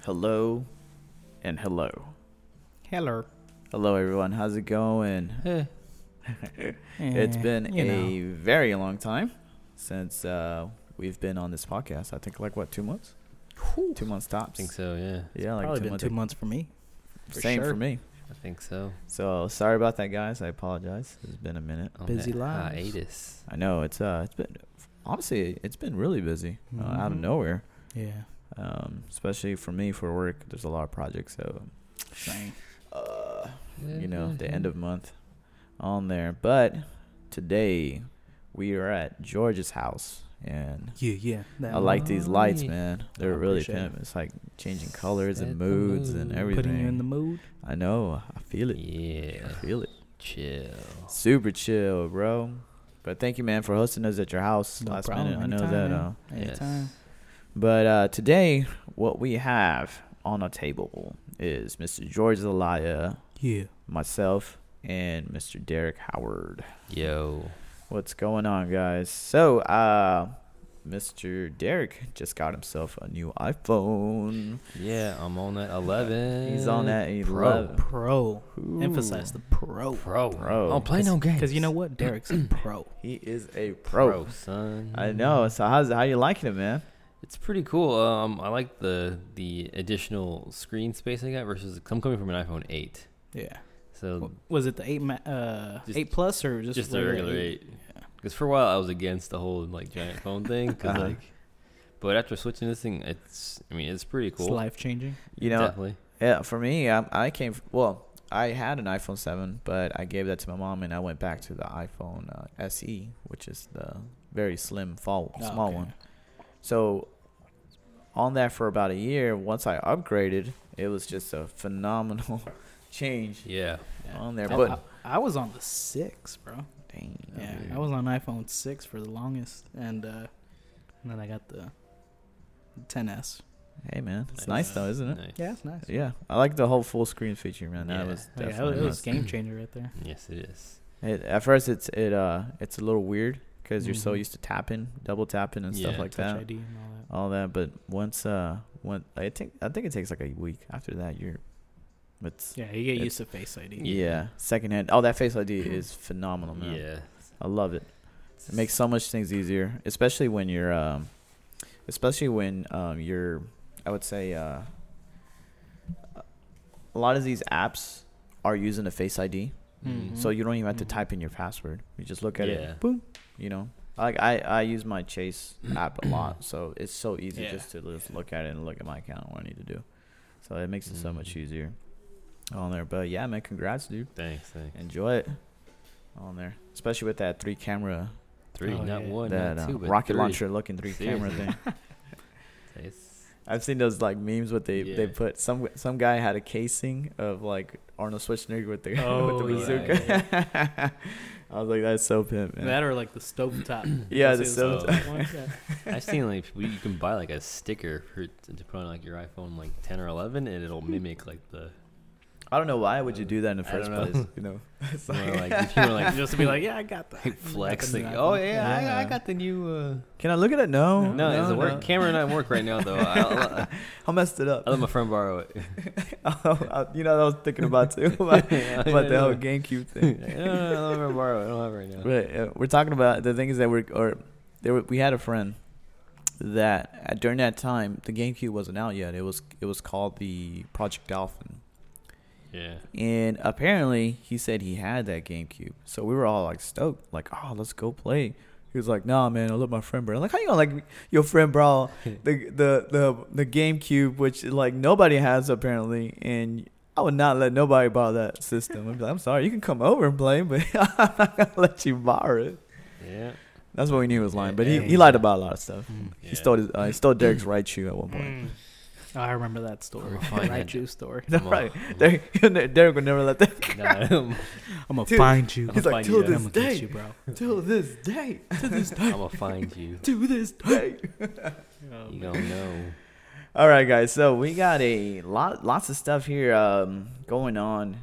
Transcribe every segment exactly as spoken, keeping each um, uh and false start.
Hello and hello. Hello. Hello, everyone. How's it going? Eh. It's Eh, been you a know. very long time since uh, we've been on this podcast. I think like, what, two months? Whew. Two months tops. I think so, yeah. Yeah, like Probably two been months. two months for me. For Same sure. for me. I think so. So sorry about that, guys. I apologize. It's been a minute. On Busy that lives. hiatus. I know it's uh, it's been honestly, it's been really busy uh, out of Mhm. nowhere. Yeah. Um, especially for me for work. There's a lot of projects, so Same. uh, you know, the end of month on there. But today we are at George's house, and Yeah, yeah. That I like these lights, Right. man. They're I really appreciate pimp. It's like changing colors Set and the moods and mood. everything. Putting you in the mood. I know. I feel it. Yeah. I feel it. Chill. Super chill, bro. But thank you, man, for hosting us at your house No last problem. minute. I know Anytime, that. man. Uh, Anytime. Yes. but uh, today, what we have on a table is Mister George Zelaya, Yeah. myself, and Mister Derek Howard. Yo. What's going on, guys? So, uh, Mister Derek just got himself a new iPhone. Yeah, I'm on that eleven. He's on that Pro. eleven. Pro. Ooh. Emphasize the pro. Pro. Pro. I don't play no games. Because you know what? Derek's a pro. He is a pro. Pro, son. I know. So, how's how you liking it, man? It's pretty cool. Um, I like the the additional screen space I got versus I'm coming from an iPhone eight. Yeah. So W- Was it the eight ma- uh Just- eight plus or just just the regular eight. Yeah. Because for a while I was against the whole like giant phone thing. Cause Uh-huh. like, but after switching this thing, it's I mean it's pretty cool. It's life changing. You know, Definitely. yeah. For me, I, I came. f- Well, I had an iPhone seven, but I gave that to my mom, and I went back to the iPhone uh, S E, which is the very slim, fall, Oh, small okay. one. So, on that for about a year. Once I upgraded, it was just a phenomenal change Yeah. Yeah. on there. I, But I, I was on the six, bro. dang, Yeah, dude. I was on iPhone six for the longest, and, uh, and then I got the ten S. hey man, it's Nice. nice though, isn't it? Nice. Yeah, it's nice. Yeah, I like the whole full screen feature, man. That Yeah. was Yeah, it definitely was, it was nice. game changer right there. Yes, it is. It, at first, it's it uh it's a little weird because you're so Mhm. used to tapping, double tapping, and stuff Yeah, like Touch that. I D and all that. All that, but once uh, when I think I think it takes like a week after that. You're, it's Yeah, you get It's- used to Face I D. yeah, secondhand. Oh, that Face I D is phenomenal, man. Yeah. I love it. It makes so much things easier, especially when you're um, especially when um you're, I would say uh, a lot of these apps are using the Face I D, Mhm. so you don't even have to Mhm. type in your password. You just look at Yeah. it, boom. You know, like I I use my Chase app a lot, so it's so easy Yeah. just to just look at it and look at my account and what I need to do. So it makes it so much Mhm. easier on there. But yeah, man, congrats, dude. Thanks, thanks. Enjoy it on there, especially with that three camera, Three, Oh, not yeah. one, that not two, uh, but rocket three. launcher looking three camera Seriously. thing. It's- I've seen those like memes what they they Yeah. put some some guy had a casing of like Arnold Schwarzenegger with the Oh, with the yeah, bazooka. I was like, that's so pimp, man. That or like the stovetop. Yeah, You the see stove- stovetop one? Yeah. I've seen like people- you can buy like a sticker for to put on like your iPhone like ten or eleven, and it'll mimic like the I don't know why would you do that in the I first don't know. place. You know, it's you know, like, like if you were like Just to be like, yeah, I got that. like flex, I got the like, new oh iPhone. yeah, I, I Yeah. got the new. Uh... can I look at it? No, No, it doesn't no. work. Camera not work right now though. I, I, I messed it up. I let my friend borrow it. Oh, I- you know, what I was thinking about too about, Yeah, about the yeah, whole yeah. GameCube thing. no, no, no, let my friend borrow it. I don't have it right now. Right, uh, we're talking about the thing is that we're or there were, we had a friend that uh, during that time the GameCube wasn't out yet. It was it was called the Project Dolphin, Yeah. and apparently he said he had that GameCube. So we were all like stoked, like, oh, let's go play. He was like, nah, man, I'll let my friend borrow. I'm like, how you gonna like your friend borrow the the the the GameCube, which like nobody has apparently, and I would not let nobody borrow that system. I'd be like, I'm sorry, you can come over and play, but I'm not gonna let you borrow it. Yeah. That's what we knew he was lying, but he, Yeah. he lied about a lot of stuff. Mm. He Yeah. stole his, uh, he stole Derek's right shoe at one point. Mm. Oh, I remember that story. I'ma find Right that- Jew story. I'm right, a- Derek, Derek would never let that. Nah, I'm I'm gonna Dude, find you. He's I'ma like, find you till that. this I'm gonna get day, you, bro. till this day, to this day, gonna find you. to this day. Oh, You man. don't know. All right, guys. So we got a lot, lots of stuff here um, going on.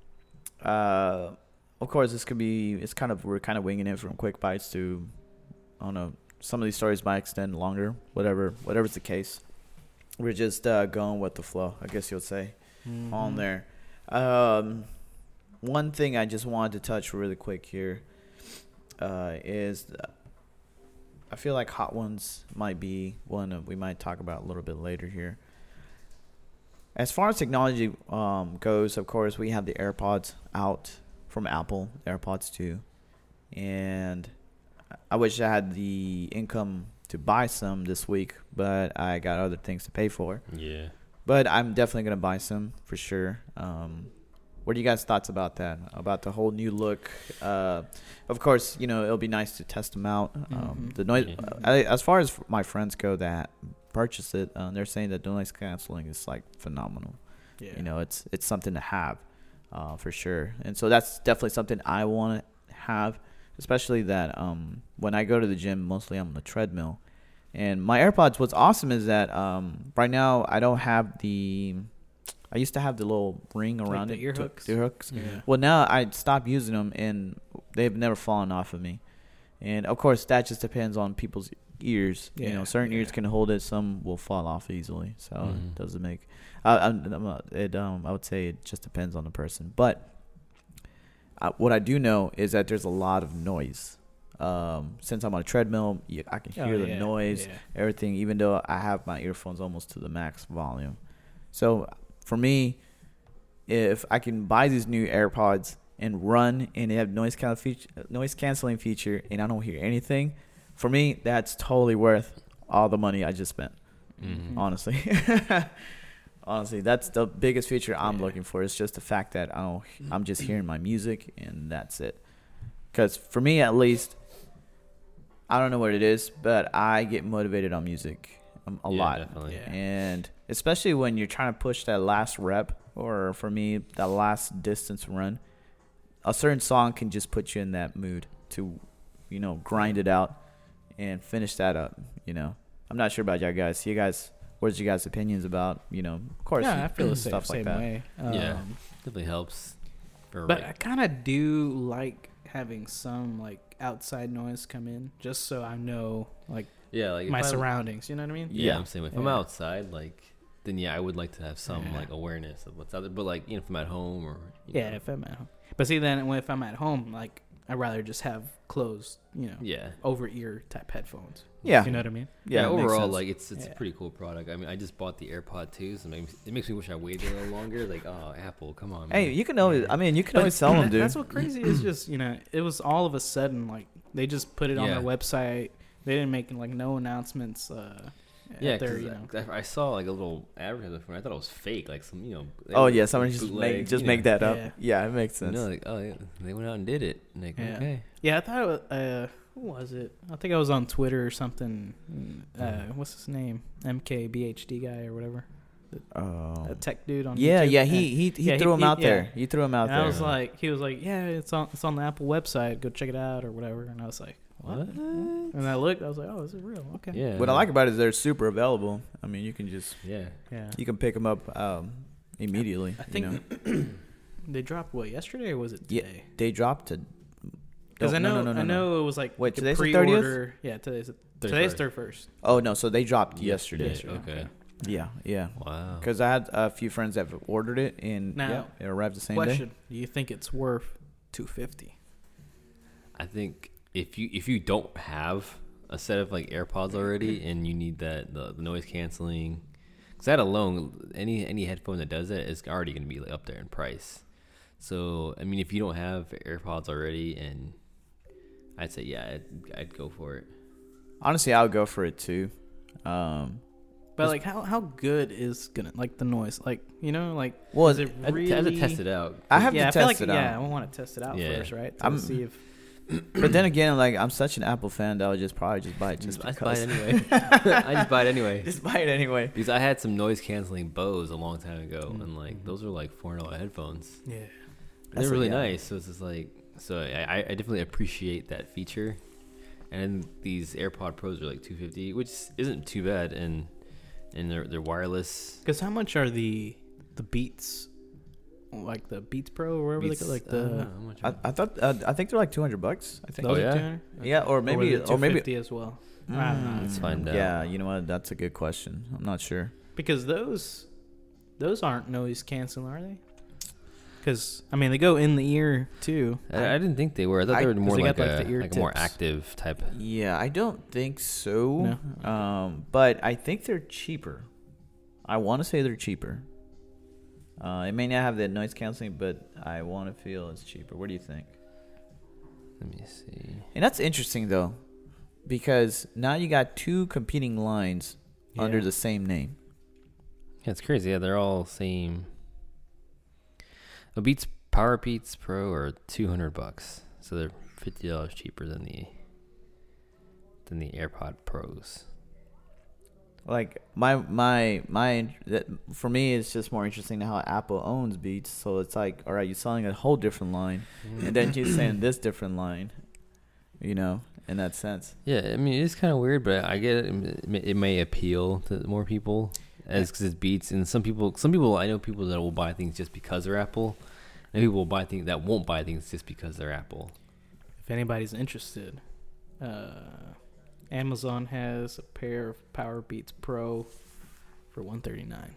Uh, of course, this could be. It's kind of we're kind of winging it from quick bites to, I don't know. Some of these stories might extend longer. Whatever, whatever's the case. we're just uh, going with the flow, I guess you'll say, Mhm. on there. Um, one thing I just wanted to touch really quick here uh, is th- I feel like Hot Ones might be one that we might talk about a little bit later here. As far as technology um, goes, of course, we have the AirPods out from Apple, AirPods two. And I wish I had the income to buy some this week, but I got other things to pay for. Yeah. But I'm definitely going to buy some for sure. Um, what are you guys' thoughts about that? About the whole new look? Uh, of course, you know, it'll be nice to test them out. Um, Mhm. the noise, Yeah. I, as far as my friends go that purchase it, uh, they're saying that the noise canceling is like phenomenal. Yeah. You know, it's it's something to have uh, for sure. And so that's definitely something I want to have, especially that um, when I go to the gym, mostly I'm on the treadmill. And my AirPods, what's awesome is that um, right now I don't have the, I used to have the little ring Like around the it. ear to- hooks? Ear hooks. Yeah. Well, now I stopped using them, and they've never fallen off of me. And of course, that just depends on people's ears. You Yeah, know, certain ears yeah. can hold it, some will fall off easily. So Mhm. it doesn't make. I, I'm, I'm, uh, it um I would say it just depends on the person. But uh, what I do know is that there's a lot of noise. Um, since I'm on a treadmill, you, I can Oh, hear the yeah, noise, yeah. everything. Even though I have my earphones almost to the max volume, so for me, if I can buy these new AirPods and run and they have noise cancel feature, noise canceling feature, and I don't hear anything, for me that's totally worth all the money I just spent. Mhm. Honestly, honestly, that's the biggest feature I'm Yeah. looking for. It's just the fact that I don't, I'm just hearing my music and that's it. Because for me, at least, I don't know what it is, but I get motivated on music um, a Yeah, lot. definitely. Yeah. And especially when you're trying to push that last rep, or for me, that last distance run, a certain song can just put you in that mood to, you know, grind it out and finish that up. You know, I'm not sure about y'all guys. You guys, what's your guys' opinions about, you know, of course, Yeah, I feel the same, stuff like same that. way. Yeah. Um, Definitely helps. For But like- I kind of do like having some like outside noise come in, just so I know like yeah, like if my I'm- surroundings. You know what I mean? Yeah, Yeah. I'm saying if I'm Yeah. outside, like, then yeah, I would like to have some Yeah. like awareness of what's out there. But like, you know, if I'm at home or you Yeah, know, if I'm at home. But see, then when if I'm at home, like I'd rather just have closed, you know, yeah, over ear type headphones. Yeah. You know what I mean? yeah. Yeah, it makes overall, sense. like it's it's Yeah. a pretty cool product. I mean, I just bought the AirPod two, so it makes, it makes me wish I waited a little longer. Like, oh, Apple, come on. Hey, man. you can always, I mean, you can But always sell them, that- dude. That's what crazy is. Just you know, it was all of a sudden like they just put it on Yeah. their website. They didn't make like no announcements. Uh, Yeah, at their, because you know. I, I saw like a little advertisement for it. I thought it was fake, like some, you know. they Oh were yeah, someone just bootleg, make just you make know. that up. Yeah. Yeah, it makes You sense. know, like, oh, yeah, they went out and did it. And like, Yeah. okay. Yeah, I thought it was, uh, who was it? I think I was on Twitter or something. Uh, what's his name? M K B H D guy or whatever. Oh. A tech dude on Yeah, YouTube. yeah, And- he he, he yeah, threw he- him he- out yeah. there. He threw him out and I there. was like, he was like, yeah, it's on it's on the Apple website. Go check it out or whatever. And I was like, what? What? And I looked. I was like, oh, this is real. Okay. Yeah. What I like about it is they're super available. I mean, you can just Yeah. Yeah. you can pick them up um, immediately. I think you know? they dropped what yesterday or was it Yeah. today? they dropped to. Because I no, know no, no, no, I no. know it was like Wait, a today's the thirtieth? pre-order. Yeah, today's today's third first. Oh no, so they dropped Yeah, yesterday. yeah, okay. Yeah, yeah. Wow. Because I had a few friends that have ordered it, and Now, yeah, it arrived the same Question: day. Do you think it's worth two fifty? I think if you if you don't have a set of like AirPods already and you need that the, the noise canceling, because that alone, any any headphone that does that is already going to be like up there in price. So I mean, if you don't have AirPods already, and I'd say yeah, I'd, I'd go for it. Honestly, I would go for it too. Um, But like, how how good is gonna like the noise? Like, you know, like well, is it I'd, really? I'd have to test it out. I have yeah, to I feel test like it yeah, out. I want to test it out Yeah. first, right? To I'm- see if But then again, like I'm such an Apple fan that I would just probably just buy it just I just buy because. it anyway. I just buy it anyway. Just buy it anyway. Because I had some noise canceling Bose a long time ago, Mm-hmm. and like those are like four hundred dollar headphones. yeah. They're That's a- really yeah. nice. So it's just like, so I, I definitely appreciate that feature. And these AirPod Pros are like two fifty, which isn't too bad, and and they're they're wireless. Because how much are the the Beats, like the Beats Pro or whatever Beats- they call like I don't know the how much I, are- I thought uh, I think they're like two hundred bucks. I think. Oh, those are yeah? two hundred? Yeah, or maybe was it or maybe two fifty as well. I don't know. Let's find out. Yeah, you know what? That's a good question. I'm not sure. Because those those aren't noise canceling, are they? Because I mean, they go in the ear too. I, I didn't think they were. I thought I- they were 'cause more they like, got, like, a, the ear like a more tips. active type. Yeah, I don't think so. No? Um, but I think they're cheaper. I want to say they're cheaper. Uh, it may not have that noise canceling, but I want to feel it's cheaper. What do you think? Let me see. And that's interesting though, because now you got two competing lines under Yeah. the same name. Yeah, it's crazy. Yeah, they're all same. The Beats Power Beats Pro are two hundred bucks, so they're fifty dollars cheaper than the than the AirPod Pros. Like my my my that for me, it's just more interesting how Apple owns Beats. So it's like, all right, you're selling a whole different line, and then you're saying this different line. You know, in that sense. Yeah, I mean it's kind of weird, but I get it. It may, it may appeal to more people as because it's Beats, and some people, some people I know people that will buy things just because they're Apple, and people will buy things that won't buy things just because they're Apple. If anybody's interested, uh, Amazon has a pair of Power Beats Pro for one thirty-nine.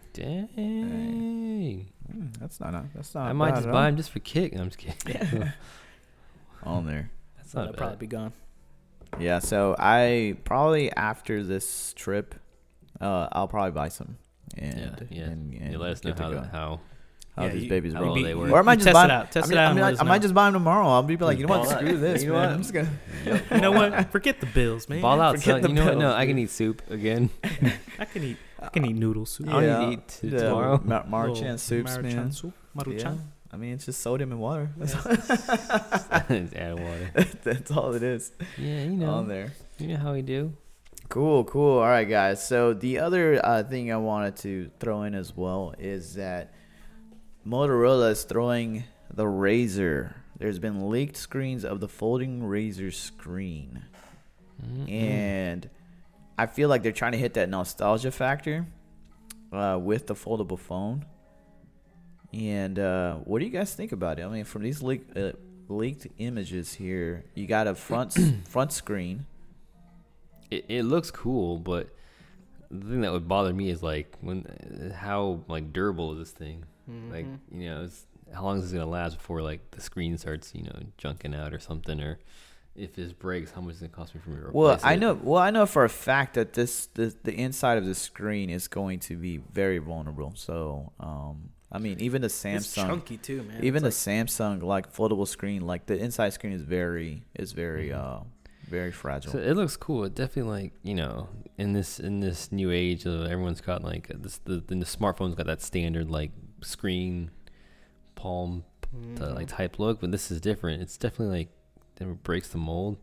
Dang, Mm, that's not a, that's not. I might bad just at buy all. them just for kick. I'm just kidding. on there. That's So not they'll bad. probably be gone. Yeah, so I probably after this trip, uh, I'll probably buy some. And, yeah, yeah. And, and You let us know get to how go. that, how. how Yeah, these you- babies how roll. well they work. Or I might You just test buy it them. out. Test I, mean, it out I, and mean, let like, us I might know. just buy them tomorrow. I'll be like, you know what? Ball out. Screw this, You know man. what? I'm just gonna. You know what? Forget the bills, man. Ball out, forget son. the You know what? No, bills, I can dude. eat soup again. I can eat. I can eat noodle soup. I don't need to eat t- the tomorrow. Mar- Little Marchand soups, Maruchan man. soup. Yeah. Maruchan. I mean, it's just sodium and water. That's, Just add water. that's all it is Yeah, you know. on there. You know how we do. Cool, cool. All right, guys. So the other uh, thing I wanted to throw in as well is that Motorola is throwing the Razr. There's been leaked screens of the folding Razr screen, Mm-mm. and I feel like they're trying to hit that nostalgia factor uh, with the foldable phone. And uh, what do you guys think about it? I mean, from these leak, uh, leaked images here, you got a front front screen. It, it looks cool, but the thing that would bother me is like when uh, how like durable is this thing? Like Mhm. you know, it's, how long is this gonna last before like the screen starts you know junking out or something? Or if this breaks, how much is it gonna cost me for me to replace Well, I it? know. Well, I know for a fact that this the, the inside of the screen is going to be very vulnerable. So, um, I mean, even the It's Samsung, chunky too, man. even It's the Samsung like foldable screen, like the inside screen is very is very uh very fragile. So it looks cool. It definitely like you know in this in this new age of everyone's got like this the the smartphone's got that standard like screen palm like, uh, like Mhm. type look, but this is different. It's definitely like it breaks the mold,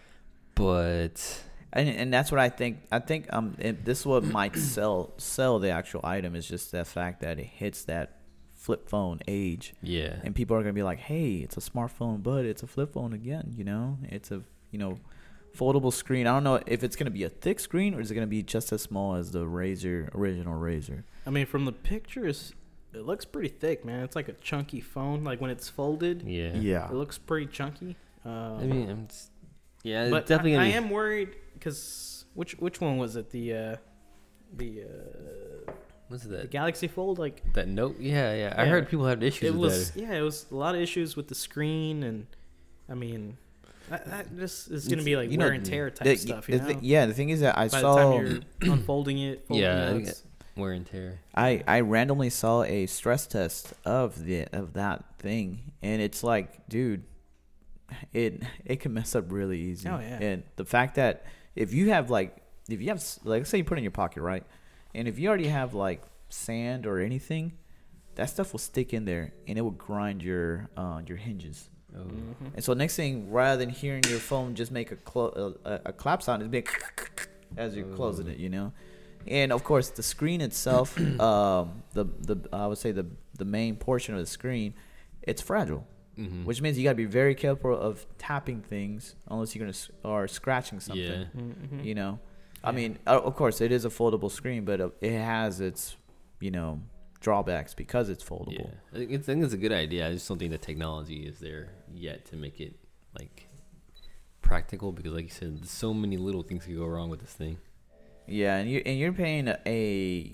but And and that's what I think. I think um it, this is what might sell sell the actual item is just the fact that it hits that flip phone age, yeah, and people are gonna be like, hey, it's a smartphone, but it's a flip phone again. You know, it's a you know foldable screen. I don't know if it's gonna be a thick screen or is it gonna be just as small as the Razr original Razr. I mean, from the pictures, it looks pretty thick, man. It's like a chunky phone. Like when it's folded, yeah, Yeah. it looks pretty chunky. Um, I mean, I'm just, yeah, but it's definitely. I, Gonna I be, am worried because which which one was it? The uh, the uh, what's the that? Galaxy Fold, like That note? Yeah, yeah. I Yeah. heard people have issues it with was. that. Yeah, it was a lot of issues with the screen, and I mean, that, that just is gonna be like You know, wear and tear type The- stuff. the You know, thi- yeah, the thing is that I by saw. the time you're unfolding it, folding Yeah, it, I it's- Wear and tear. I, I randomly saw a stress test of the of that thing, and it's like, dude, it it can mess up really easy. Oh, yeah. And the fact that if you have like if you have s- like let's say you put it in your pocket, right, and if you already have like sand or anything, that stuff will stick in there and it will grind your uh, your hinges. Oh, Mhm. And so next thing, rather than hearing your phone just make a clo- a, a clap sound, it's being as you're closing it, you know. And of course, the screen itself, um, the the I would say the the main portion of the screen, it's fragile, mm-hmm. which means you gotta be very careful of tapping things unless you're gonna s- or scratching something. yeah. Mhm. You know, I mean, uh, of course, it is a foldable screen, but uh, it has its you know drawbacks because it's Yeah, foldable. I think, it's, I think it's a good idea. I just don't think the technology is there yet to make it like practical because, like you said, so many little things could go wrong with this thing. Yeah, and you and you're paying a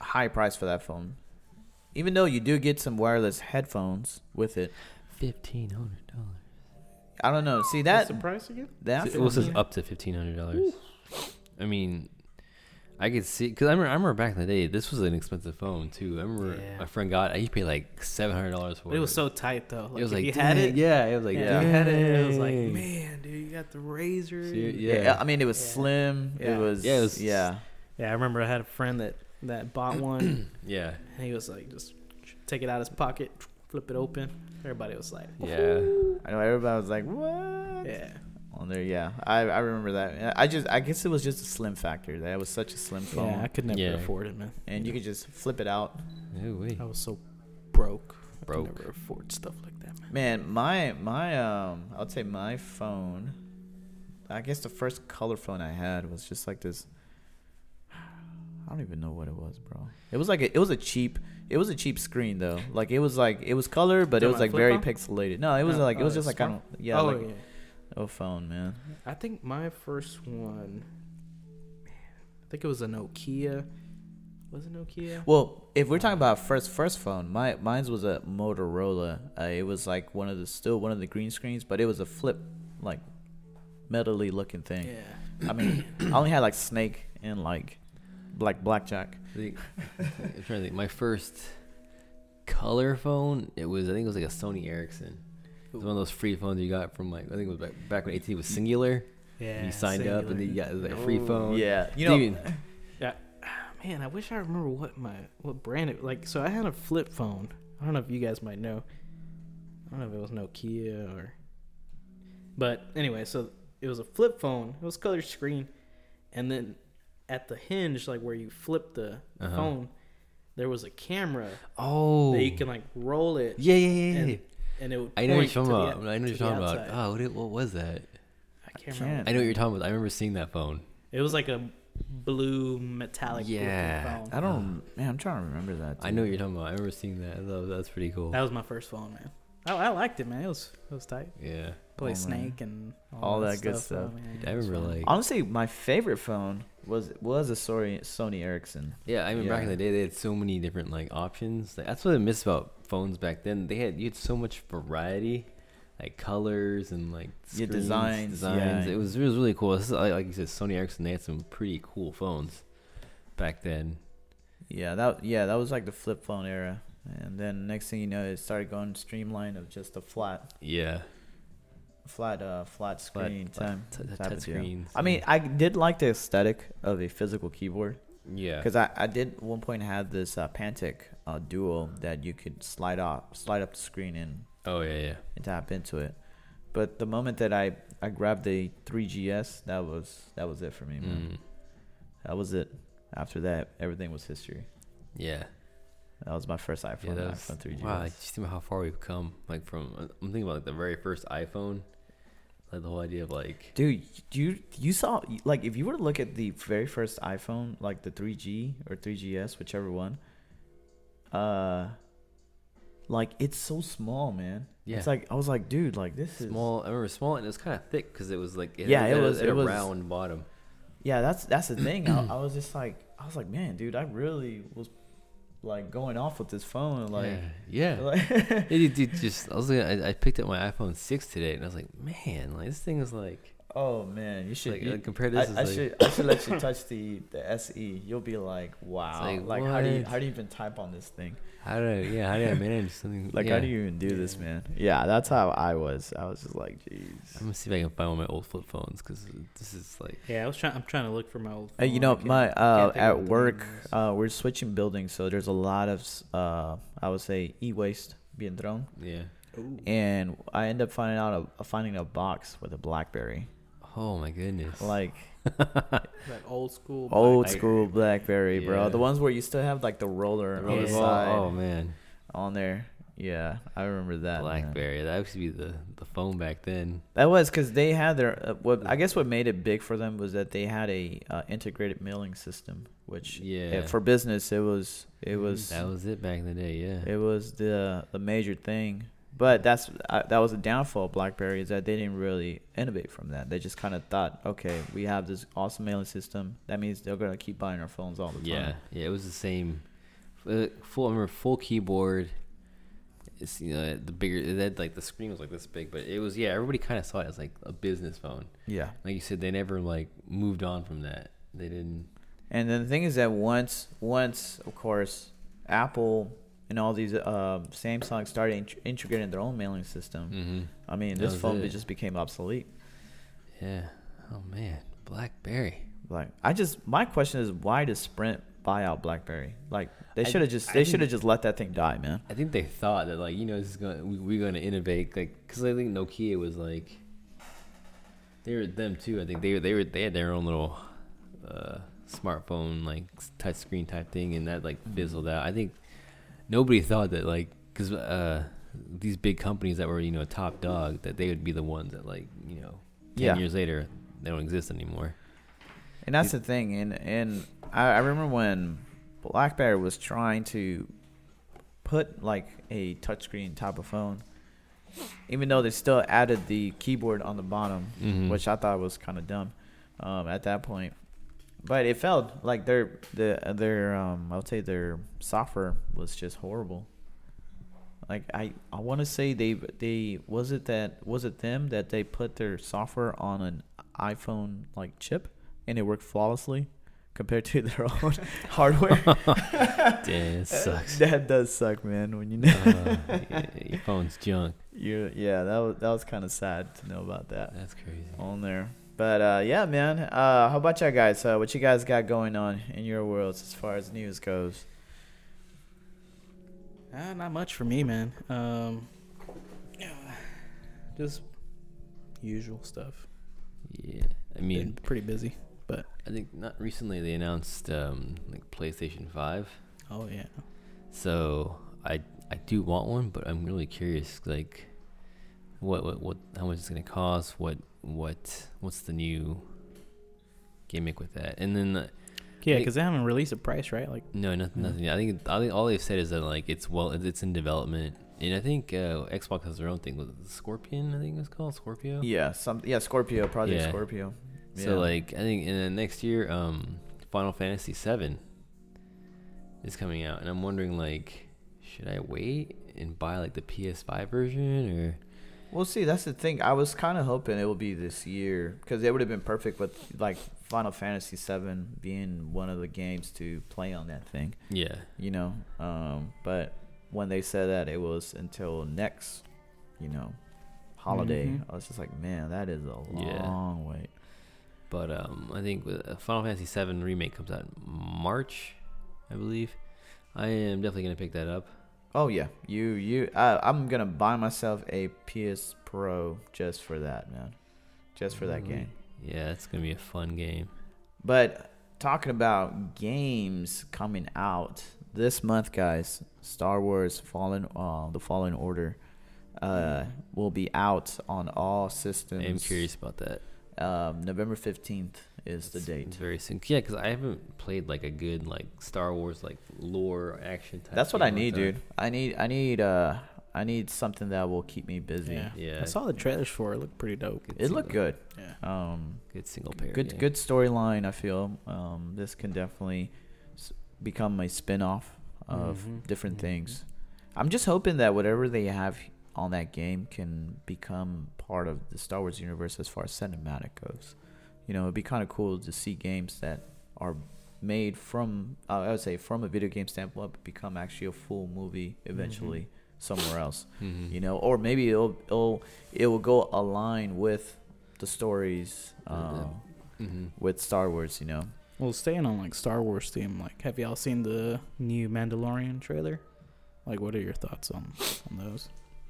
high price for that phone. Even though you do get some wireless headphones with it. Fifteen hundred dollars. I don't know. See What's that the price again? that It was phone- just up to fifteen hundred dollars. I mean, I could see because I remember, I remember back in the day, this was an expensive phone too. I remember Yeah. my friend got. He paid like seven hundred dollars for But it. it was so tight though. Like, it was if like you had dang, it. Yeah, it was like Yeah, if you had it. It was like, dang. man, dude, you got the razor. See, yeah. yeah. I mean, it was Yeah. slim. Yeah. It was Yeah, it was- yeah. Yeah, I remember I had a friend that that bought one, Yeah, and he was like, just take it out of his pocket, flip it open. Everybody was like, yeah. I know everybody was like, "What?" yeah. On there, yeah. I I remember that. I just I guess it was just a slim factor. That it was such a slim phone, Yeah, I could never Yeah. afford it, man. and you could just flip it out. Ooh, wait. I was so broke. I Broke. could never afford stuff like that, man. Man, my my um, I'd say my phone. I guess the first color phone I had was just like this. I don't even know what it was, bro. It was like a, it was a cheap. It was a cheap screen though. Like it was like it was color, but it Talking was about like flip very phone? pixelated. No, it was Oh, like it was oh, just like kind smart? of yeah, oh, like yeah. a phone, man. I think my first one, I think it was a Nokia. Was it Nokia? Well, if we're talking about first first phone, my mine's was a Motorola. Uh, it was like one of the still one of the green screens, but it was a flip, like metally looking thing. Yeah. I mean, I only had like Snake and like like Blackjack. I think, I'm trying to think. My first color phone, it was I think it was like a Sony Ericsson. It was one of those free phones you got from like I think it was back, back when A T and T was Singular. Yeah. And you signed up and then you got it was like a free Oh. phone. Yeah, you know. Even- Yeah. Man, I wish I remember what my what brand it like. So I had a flip phone. I don't know if you guys might know. I don't know if it was Nokia or. But anyway, so it was a flip phone. It was color screen, and then at the hinge, like where you flip the Uh-huh. phone, there was a camera Oh. that you can like roll it. Yeah, yeah, yeah. And, yeah. and it would. I know what point you're to talking the- about. I know what to you're the talking about. outside. Oh, what, it, what was that? I can't can't. remember. I know what you're talking about. I remember seeing that phone. It was like a blue metallic looking Yeah. phone. I don't. Man, I'm trying to remember that. I too. know what you're talking about. I remember seeing that. I thought that's pretty cool. That was my first phone, man. I, I liked it, man. It was it was tight. Yeah. Play Oh, man. Snake and all, All that, that good stuff. stuff. Oh, man, I it was remember fun. like Honestly, my favorite phone was was a Sony Sony Ericsson. yeah. I mean back in Yeah. the day they had so many different like options. Like, that's what I miss about phones back then. They had you had so much variety, like colors and like Yeah, screens, designs, designs. yeah. It was it was really cool. This is, like like you said, Sony Ericsson. They had some pretty cool phones back then. Yeah, that yeah that was like the flip phone era, and then next thing you know, it started going streamline of just a flat Yeah. flat uh flat screen flat time t- t- type touch of deal. screens. I mean, I did like the aesthetic of a physical keyboard Yeah. because I, I did at one point have this uh, Pantec uh, Duo that you could slide off slide up the screen and, Oh yeah, yeah. and tap into it. But the moment that I, I grabbed the three G S, that was that was it for me, man. Mm. That was it. After that, everything was history. Yeah. That was my first iPhone, Yeah, that was, iPhone three G S. wow, like, just think about how far we've come. Like from, I'm thinking about like the very first iPhone, like the whole idea of like, Dude, you you saw like if you were to look at the very first iPhone, like the three G or three G S, whichever one, uh, like it's so small, man. yeah, It's like I was like, dude, like this is small. I remember small, and it was kind of thick because it was like, it Yeah, had, it a- was- had it a was- round bottom. Yeah, that's that's the thing. I, I was just like, I was like, man, dude, I really was like going off with this phone, like, yeah, yeah. like It, it, it just, I was looking, I, I picked up my iPhone six today, and I was like, man, like this thing is like, oh man, you should like, you, uh, compared to I, this, I is like, should I should let you touch the the S E. You'll be like, wow, like, like, how do you what? how do you even type on this thing? how do I, yeah, how do I manage something? Like, yeah. how do you even do this, Yeah. man? Yeah, that's how I was. I was just like, jeez. I'm gonna see if I can find one of my old flip phones because this is like, Yeah, I was trying. I'm trying to look for my old. Uh, you phone. know, I can't- my can't uh, think of at what the work, name is. uh, we're switching buildings, so there's a lot of s- uh, I would say e-waste being thrown, yeah. Ooh. and I end up finding out a finding a box with a BlackBerry, Oh my goodness. like that old school. old Blackberry. school BlackBerry, bro. Yeah. The ones where you still have like the roller The on the roller Yeah. ball, side oh man. on there. Yeah, I remember that. man. BlackBerry. That used to be the, the phone back then. That was because they had their uh, what I guess what made it big for them was that they had a uh, integrated mailing system, which Yeah. uh, for business it was it was That was it back in the day. Yeah. it was the the major thing. But that's uh, that was a downfall of BlackBerry is that they didn't really innovate from that. They just kind of thought, okay, we have this awesome mailing system. That means they're gonna keep buying our phones all the time. Yeah. Yeah. It was the same. Uh, full, I remember full keyboard. It's, you know, the bigger, it had, like, the screen was like this big, but it was, yeah, everybody kind of saw it as like a business phone. Yeah. Like you said, they never like moved on from that. They didn't. And then the thing is that once, once of course, Apple and all these uh, Samsung started int- integrating their own mailing system. Mm-hmm. I mean, That this was phone it. just became obsolete. Yeah. Oh man, BlackBerry. Like, I just, my question is, why does Sprint buy out BlackBerry? Like, they I- should have just, I they think- should have just let that thing die, man. I think they thought that, like, you know, this is gonna we, we're gonna innovate, like, because I think Nokia was like, they were them too. I think they were they were they had their own little uh, smartphone like touch screen type thing, and that like fizzled out. I think nobody thought that, like, because uh, these big companies that were, you know, top dog, that they would be the ones that, like, you know, ten Yeah. years later they don't exist anymore. And that's the thing. And and I, I remember when BlackBerry was trying to put like a touchscreen type of phone, even though they still added the keyboard on the bottom, Mhm. which I thought was kind of dumb um, at that point. But it failed. Like their the their um I would say their software was just horrible. Like I, I want to say they they was it that was it them that they put their software on an iPhone like chip and it worked flawlessly compared to their own hardware. Damn, it sucks. That does suck, man. When you know uh, yeah, your phone's junk. you yeah, that was that was kind of sad to know about that That's crazy. on there. But uh, yeah, man. Uh, how about you guys? Uh, what you guys got going on in your worlds as far as news goes? Uh, not much for me, man. Um, just usual stuff. Yeah, I mean, Been pretty busy, but I think not recently they announced um, like PlayStation five. oh yeah, So I I do want one, but I'm really curious, like, what what, what how much it's gonna cost? What what what's the new gimmick with that? And then uh, yeah, I think- because they haven't released a price, right? Like, no, nothing, Yeah. nothing. I think I think all they've said is that, like, it's well, it's in development, and I think uh, Xbox has their own thing with Scorpion. I think it's called Scorpio. Yeah, some yeah Scorpio, Project Yeah. Scorpio. So Yeah. like I think in the next year, um, Final Fantasy seven is coming out, and I'm wondering, like, should I wait and buy like the P S five version, or We'll see. That's the thing. I was kind of hoping it would be this year because it would have been perfect with like Final Fantasy seven being one of the games to play on that thing. yeah, You know, um, but when they said that it was until next, you know, holiday, Mhm. I was just like, man, that is a Yeah. long wait. but um, I think with- uh, Final Fantasy seven remake comes out in March, I believe. I am definitely gonna pick that up. Oh yeah, you you. I, I'm gonna buy myself a P S Pro just for that, man, just for that Really? game. Yeah, it's gonna be a fun game. But talking about games coming out this month, guys, Star Wars Fallen, uh, the Fallen Order, uh, will be out on all systems. I'm curious about that. Um, November fifteenth is the It's date. very soon. Yeah, because I haven't played like a good like Star Wars like lore action type. That's what game I in a long need, time. dude. I need, I need, uh, I need something that will keep me busy. yeah. Yeah. I saw the trailers for it. Looked pretty dope. Good It looked single- good. Yeah. Um, Good single player. good, game. good storyline. I feel um, this can definitely s- become a spin-off of Mhm, different mhm. things. I'm just hoping that whatever they have on that game can become part of the Star Wars universe as far as cinematic goes. You know, it'd be kind of cool to see games that are made from, uh, I would say, from a video game standpoint, but become actually a full movie eventually somewhere else. Mhm. You know, or maybe it'll it'll it will go align with the stories uh, Mhm. with Star Wars. You know, Well, staying on like Star Wars theme, like, have y'all seen the new Mandalorian trailer? Like, what are your thoughts on on those?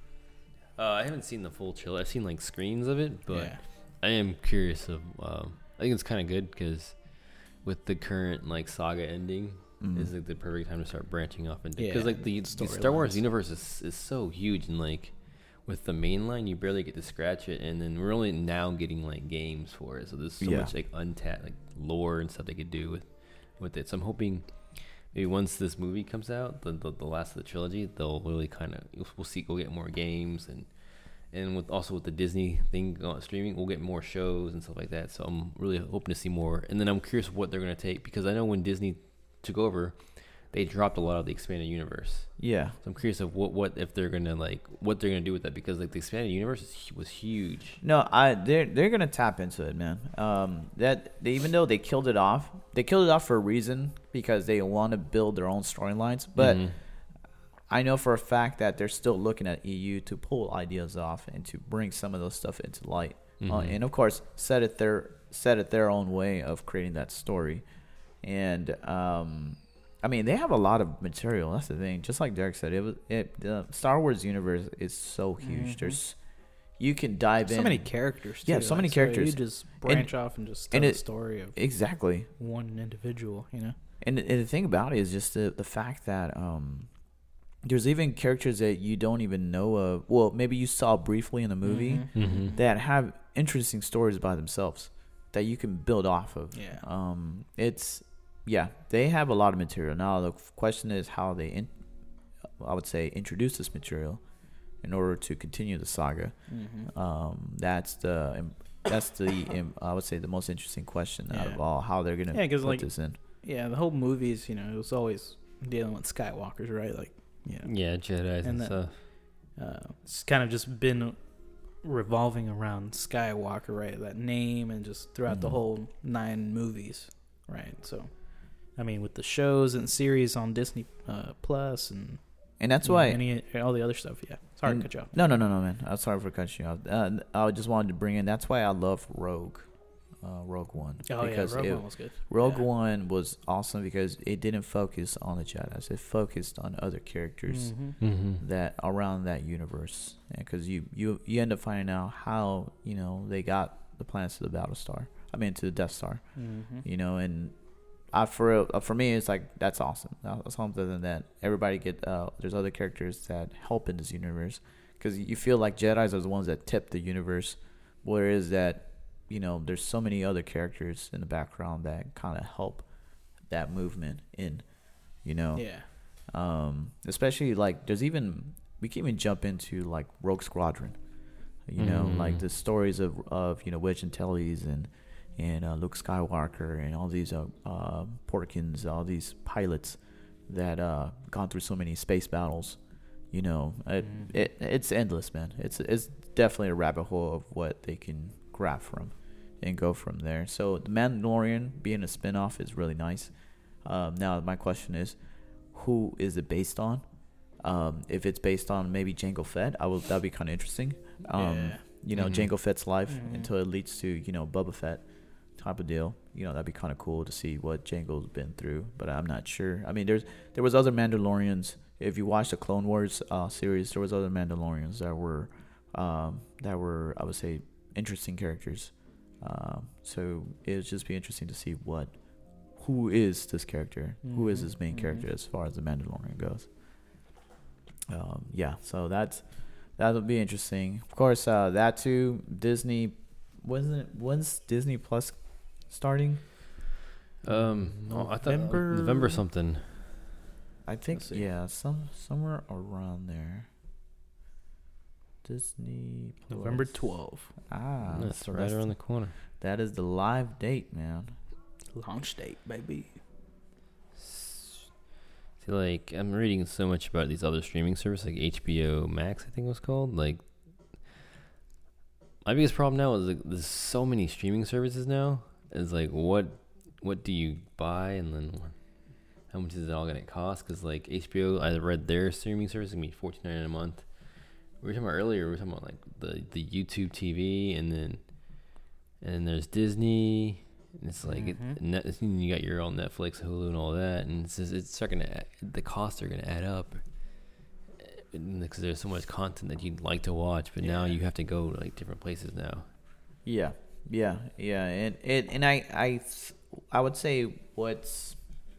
Uh, I haven't seen the full trailer. I've seen like screens of it, but yeah. I am curious of. Um, I think it's kind of good because with the current like saga ending, Mhm. is like the perfect time to start branching off into because Yeah, like the, the storylines. Star Wars universe is is so huge, and like with the main line you barely get to scratch it, and then we're only now getting like games for it. So there's so Yeah. much like untapped like lore and stuff they could do with with it. So I'm hoping maybe once this movie comes out, the the, the last of the trilogy, they'll really kind of we'll see we'll get more games and. And with also with the Disney thing going streaming, we'll get more shows and stuff like that. So I'm really hoping to see more. And then I'm curious what they're gonna take because I know when Disney took over, they dropped a lot of the expanded universe. Yeah. So I'm curious of what, what if they're gonna like what they're gonna do with that, because like the expanded universe is, was huge. No, I they're they're gonna tap into it, man. Um, that they, even though they killed it off, they killed it off for a reason because they want to build their own storylines. But Mhm. I know for a fact that they're still looking at E U to pull ideas off and to bring some of those stuff into light, uh, Mhm. and of course set it their set it their own way of creating that story. And um, I mean, they have a lot of material. That's the thing. Just like Derek said, it was it the Star Wars universe is so huge. Mhm. There's you can dive So in. many characters. Too, Yeah, so many like, characters. you just branch off and just tell and the it- story of Exactly. one individual. You know. And, and the thing about it is just the the fact that um, there's even characters that you don't even know of. Well, maybe you saw briefly in the movie Mhm. Mhm. that have interesting stories by themselves that you can build off of. Yeah. Um, it's yeah, they have a lot of material. Now the question is how they, in, I would say, introduce this material in order to continue the saga. Mhm. Um, that's the that's the um, I would say the most interesting question out Yeah. of all. How they're gonna Yeah, 'cause, put like, this in. Yeah, the whole movies, you know, it was always dealing with Skywalkers, right? Like, yeah, Yeah, Jedi and, And that- stuff. uh, it's kind of just been revolving around Skywalker, right? That name, and just throughout the Mhm. whole nine movies, right? So, I mean, with the shows and series on Disney uh, Plus, and And that's you know, why. any all the other stuff. Yeah, sorry and- to cut you off. No, no, no, no, man. I'm sorry for cutting you off. Uh, I just wanted to bring in. That's why I love Rogue, uh, Rogue One. Oh because yeah, Rogue it, One was good. Rogue Yeah. One was awesome because it didn't focus on the Jedi. It focused on other characters Mhm. Mm-hmm. that around that universe. Because you, you you end up finding out how you know they got the plans to the Battlestar. I mean to the Death Star. Mhm. You know, and I for uh, for me it's like that's awesome. That's something that everybody get. Uh, there's other characters that help in this universe because you feel like Jedi's are the ones that tip the universe, whereas that you know there's so many other characters in the background that kind of help that movement in. You know, Yeah. um, especially like there's even we can even jump into like Rogue Squadron. You know, Mm. like the stories of of you know Wedge Antilles and. and uh, Luke Skywalker and all these uh, uh, Porkins, all these pilots that uh, gone through so many space battles. You know, it, Mhm. it it's endless, man. It's it's definitely a rabbit hole of what they can grab from and go from there. So the Mandalorian being a spinoff is really nice. Um, now my question is, who is it based on? Um, if it's based on maybe Jango Fett, I will. That'd be kind of interesting. Um, Yeah. You know, Mhm. Jango Fett's life Mhm. until it leads to you know Boba Fett type of deal. You know, that'd be kind of cool to see what Jango's been through, but I'm not sure. I mean, there's there was other Mandalorians. If you watch the Clone Wars uh, series, there was other Mandalorians that were um, that were I would say interesting characters. Um, so it would just be interesting to see what who is this character, who is Mhm, this main mhm. character as far as the Mandalorian goes. Um, yeah, so that's that'll be interesting. Of course, uh, that too. Disney wasn't it? When's Disney Plus starting? Um, oh, I thought November- November something. I think Let's see. yeah, some somewhere around there. Disney Plus. November twelfth, Ah, That's so right that's- around the corner. that is the live date, man. launch date, baby. See, like I'm reading so much about these other streaming services, like H B O Max, I think it was called. Like, my biggest problem now is like there's so many streaming services now. It's like what what do you buy, and then what, how much is it all gonna cost? Because like H B O, I read their streaming service is gonna be fourteen ninety nine a month. We were talking about earlier. We were talking about like the the YouTube T V, and then and then there's Disney. And it's like Mhm. it, net, you got your own Netflix, Hulu, and all that, and it's just, it's starting to add, the costs are going to add up because there's so much content that you'd like to watch, but now Yeah. you have to go to like different places now. Yeah, yeah, yeah, and it and I I I would say what's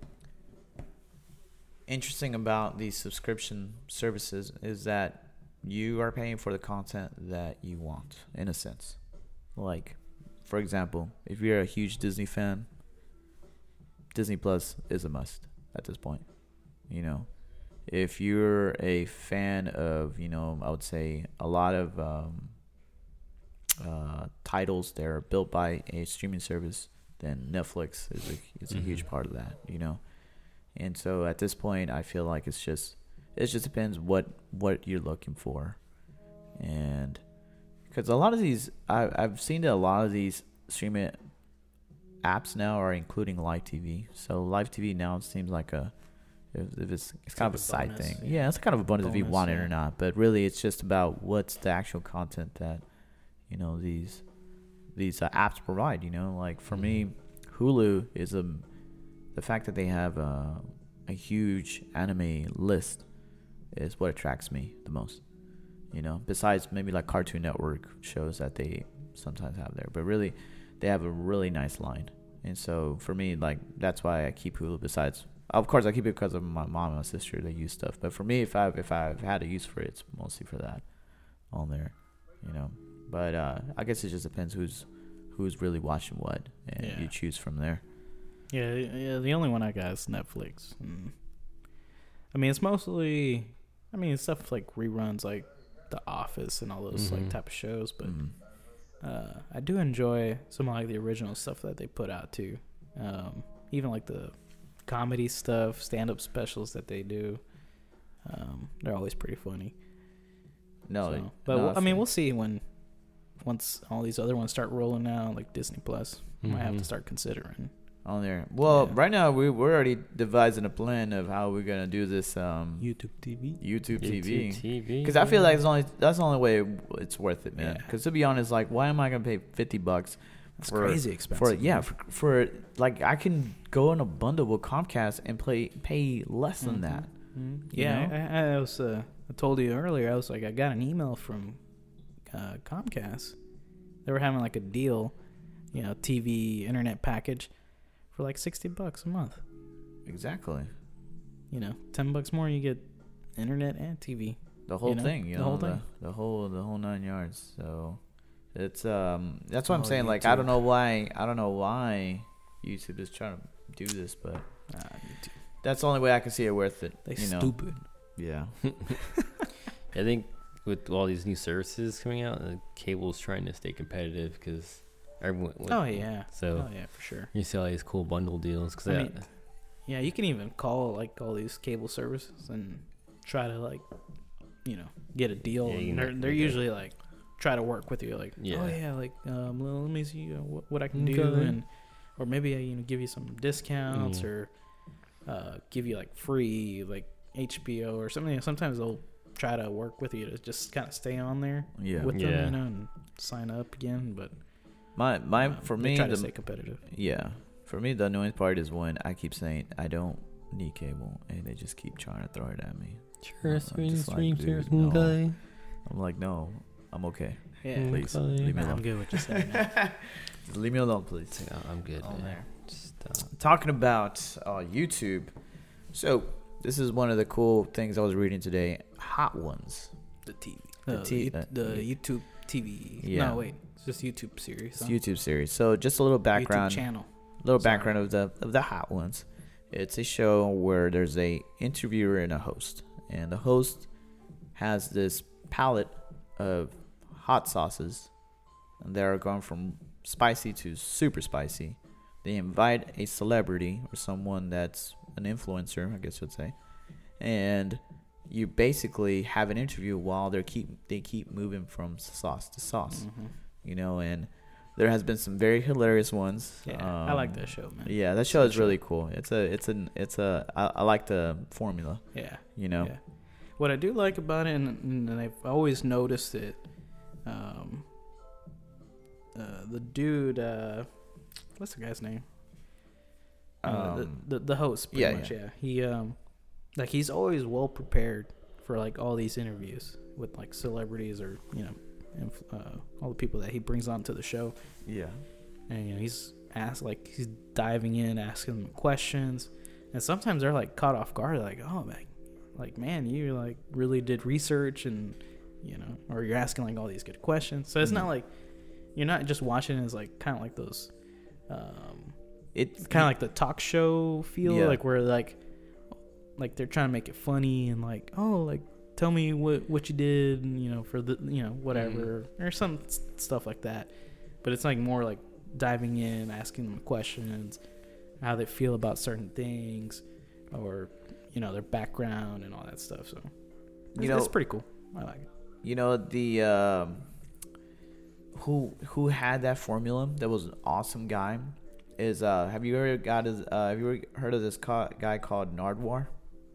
interesting about these subscription services is that you are paying for the content that you want, in a sense. Like, for example, if you're a huge Disney fan, Disney Plus is a must at this point. You know, if you're a fan of, you know, I would say a lot of um, uh, titles that are built by a streaming service, then Netflix is a, is a huge Mhm. part of that, you know. And so at this point, I feel like it's just it just depends what what you're looking for, and because a lot of these I I've seen that a lot of these streaming apps now are including live T V. So live T V now seems like a if, if it's it's, It's kind like of a a side bonus, thing. yeah. Yeah, it's kind of a bonus, if you Bonus, want it yeah. or not. But really, it's just about what's the actual content that you know these these uh, apps provide. You know, like for me, Hulu is a the fact that they have a, a huge anime list is what attracts me the most. You know, besides maybe like Cartoon Network shows that they sometimes have there, but really, they have a really nice line. And so for me, like that's why I keep Hulu. Besides, of course, I keep it because of my mom and my sister. They use stuff, but for me, if I if I've had a use for it, it's mostly for that on there. You know, but uh, I guess it just depends who's who's really watching what, and Yeah. you choose from there. Yeah, yeah. The only one I got is Netflix. And, I mean, it's mostly, I mean, it's stuff like reruns, like The Office and all those Mhm. like type of shows. But Mm. uh, I do enjoy some of like the original stuff that they put out too. Um, even like the comedy stuff, stand-up specials that they do. Um, they're always pretty funny. No, So- but no, we'll- I mean, for- we'll see when once all these other ones start rolling out, like Disney Plus. We might have to Mhm. start considering. on there. Well, Yeah. right now we we're already devising a plan of how we're gonna do this um YouTube T V. YouTube T V. T V. Because I feel like it's only that's the only way it's worth it, man. Yeah. Because to be honest, like, why am I gonna pay fifty bucks It's for crazy expensive. for yeah man. for, for like I can go in a bundle with Comcast and play pay less than Mhm. that. Mhm. You Yeah, know? I, I was. Uh, I told you earlier. I was like, I got an email from uh, Comcast. They were having like a deal, you know, T V internet package for like sixty bucks a month. Exactly, You know, ten bucks more, you get internet and T V. the whole You know, thing, you the know, whole the, thing. the whole the whole nine yards. So it's um that's what I'm Oh, saying. Like, I don't YouTube. know why I don't know why YouTube is trying to do this, but Uh, YouTube. that's the only way I can see it worth it. They you know? stupid. Yeah. I think with all these new services coming out, uh, cable's trying to stay competitive because everyone. Oh yeah. So Oh yeah, for sure. you see all these cool bundle deals. Cause I I mean, Yeah, you can even call like all these cable services and try to like, you know, get a deal. Yeah, you and can they're make- they're make a- usually like try to work with you, like, Yeah. oh yeah, like um, let let me see uh, what, what I can do, Okay. and or maybe I you know give you some discounts Yeah. or uh, give you like free like H B O or something. Sometimes they'll try to work with you to just kind of stay on there Yeah. with Yeah. them, you know, and sign up again. But My my uh, for they me try to the stay competitive. yeah for me the annoying part is when I keep saying I don't need cable and they just keep trying to throw it at me. Sure, I'm stream, just like, stream, dude, stream, no. guy. I'm like, no, I'm okay. Yeah, Mm. Please Okay. leave me Nah, I'm alone. good with just saying that. Just leave me alone, please. It's like, oh, I'm good. On man. there. Just, uh, Talking about uh, YouTube. So this is one of the cool things I was reading today. Hot Ones. The T V. The The, T- the, uh, the YouTube T V. Yeah. No, wait. It's just YouTube series. It's huh? a YouTube series. So just a little background. YouTube channel. little Sorry. background of the of the Hot Ones. It's a show where there's a interviewer and a host, and the host has this palette of hot sauces, and they're going from spicy to super spicy. They invite a celebrity or someone that's an influencer, I guess you'd say, and you basically have an interview while they keep they keep moving from sauce to sauce, Mhm. you know. And there has been some very hilarious ones. Yeah, I like Um, that show, man. Yeah, that show is really cool. It's a, it's an, it's a. I, I like the formula. Yeah. You know. Yeah. What I do like about it, and, and I've always noticed it, um, uh, the dude, uh, what's the guy's name? Uh, the, Um, the the host, pretty yeah, much. yeah. Yeah. He um, like he's always well prepared for like all these interviews with like celebrities or you know, inf- uh, all the people that he brings onto the show. Yeah. And you know he's asked like he's diving in, asking them questions, and sometimes they're like caught off guard, like, oh man, like man, you like really did research, and you know, or you're asking like all these good questions. So it's Mhm. not like you're not just watching it as like kind of like those, um, It's kind of like the talk show feel, Yeah. like where like like they're trying to make it funny and like, oh, like tell me what what you did, and, you know, for the you know whatever or some s- stuff like that. But it's like more like diving in, asking them questions, how they feel about certain things, or you know their background and all that stuff. So it's, You know- it's pretty cool. I like it. You know the um, who who had that formula that was an awesome guy is uh have you ever got his uh have you ever heard of this co- guy called Nardwar?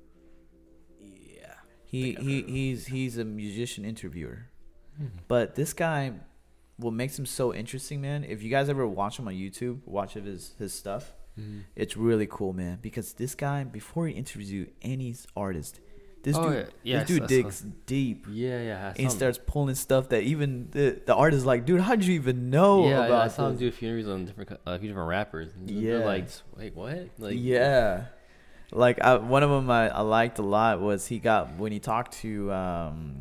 Yeah. He he he's he's a musician interviewer. But this guy, what makes him so interesting, man, if you guys ever watch him on YouTube, watch of his his stuff, Mm-hmm. it's really cool, man, because this guy, before he interviews any artist, this Oh, dude yeah. this Yes, dude I saw- digs deep. Yeah, yeah. I And he saw him- starts pulling stuff that even the, the artist is like, dude, how'd you even know yeah, about yeah, I saw him this? do a few interviews on different, co- a few different rappers. And Yeah. they're like, wait, what? Like, Yeah. Like, I, one of them I, I liked a lot was he got, when he talked to um,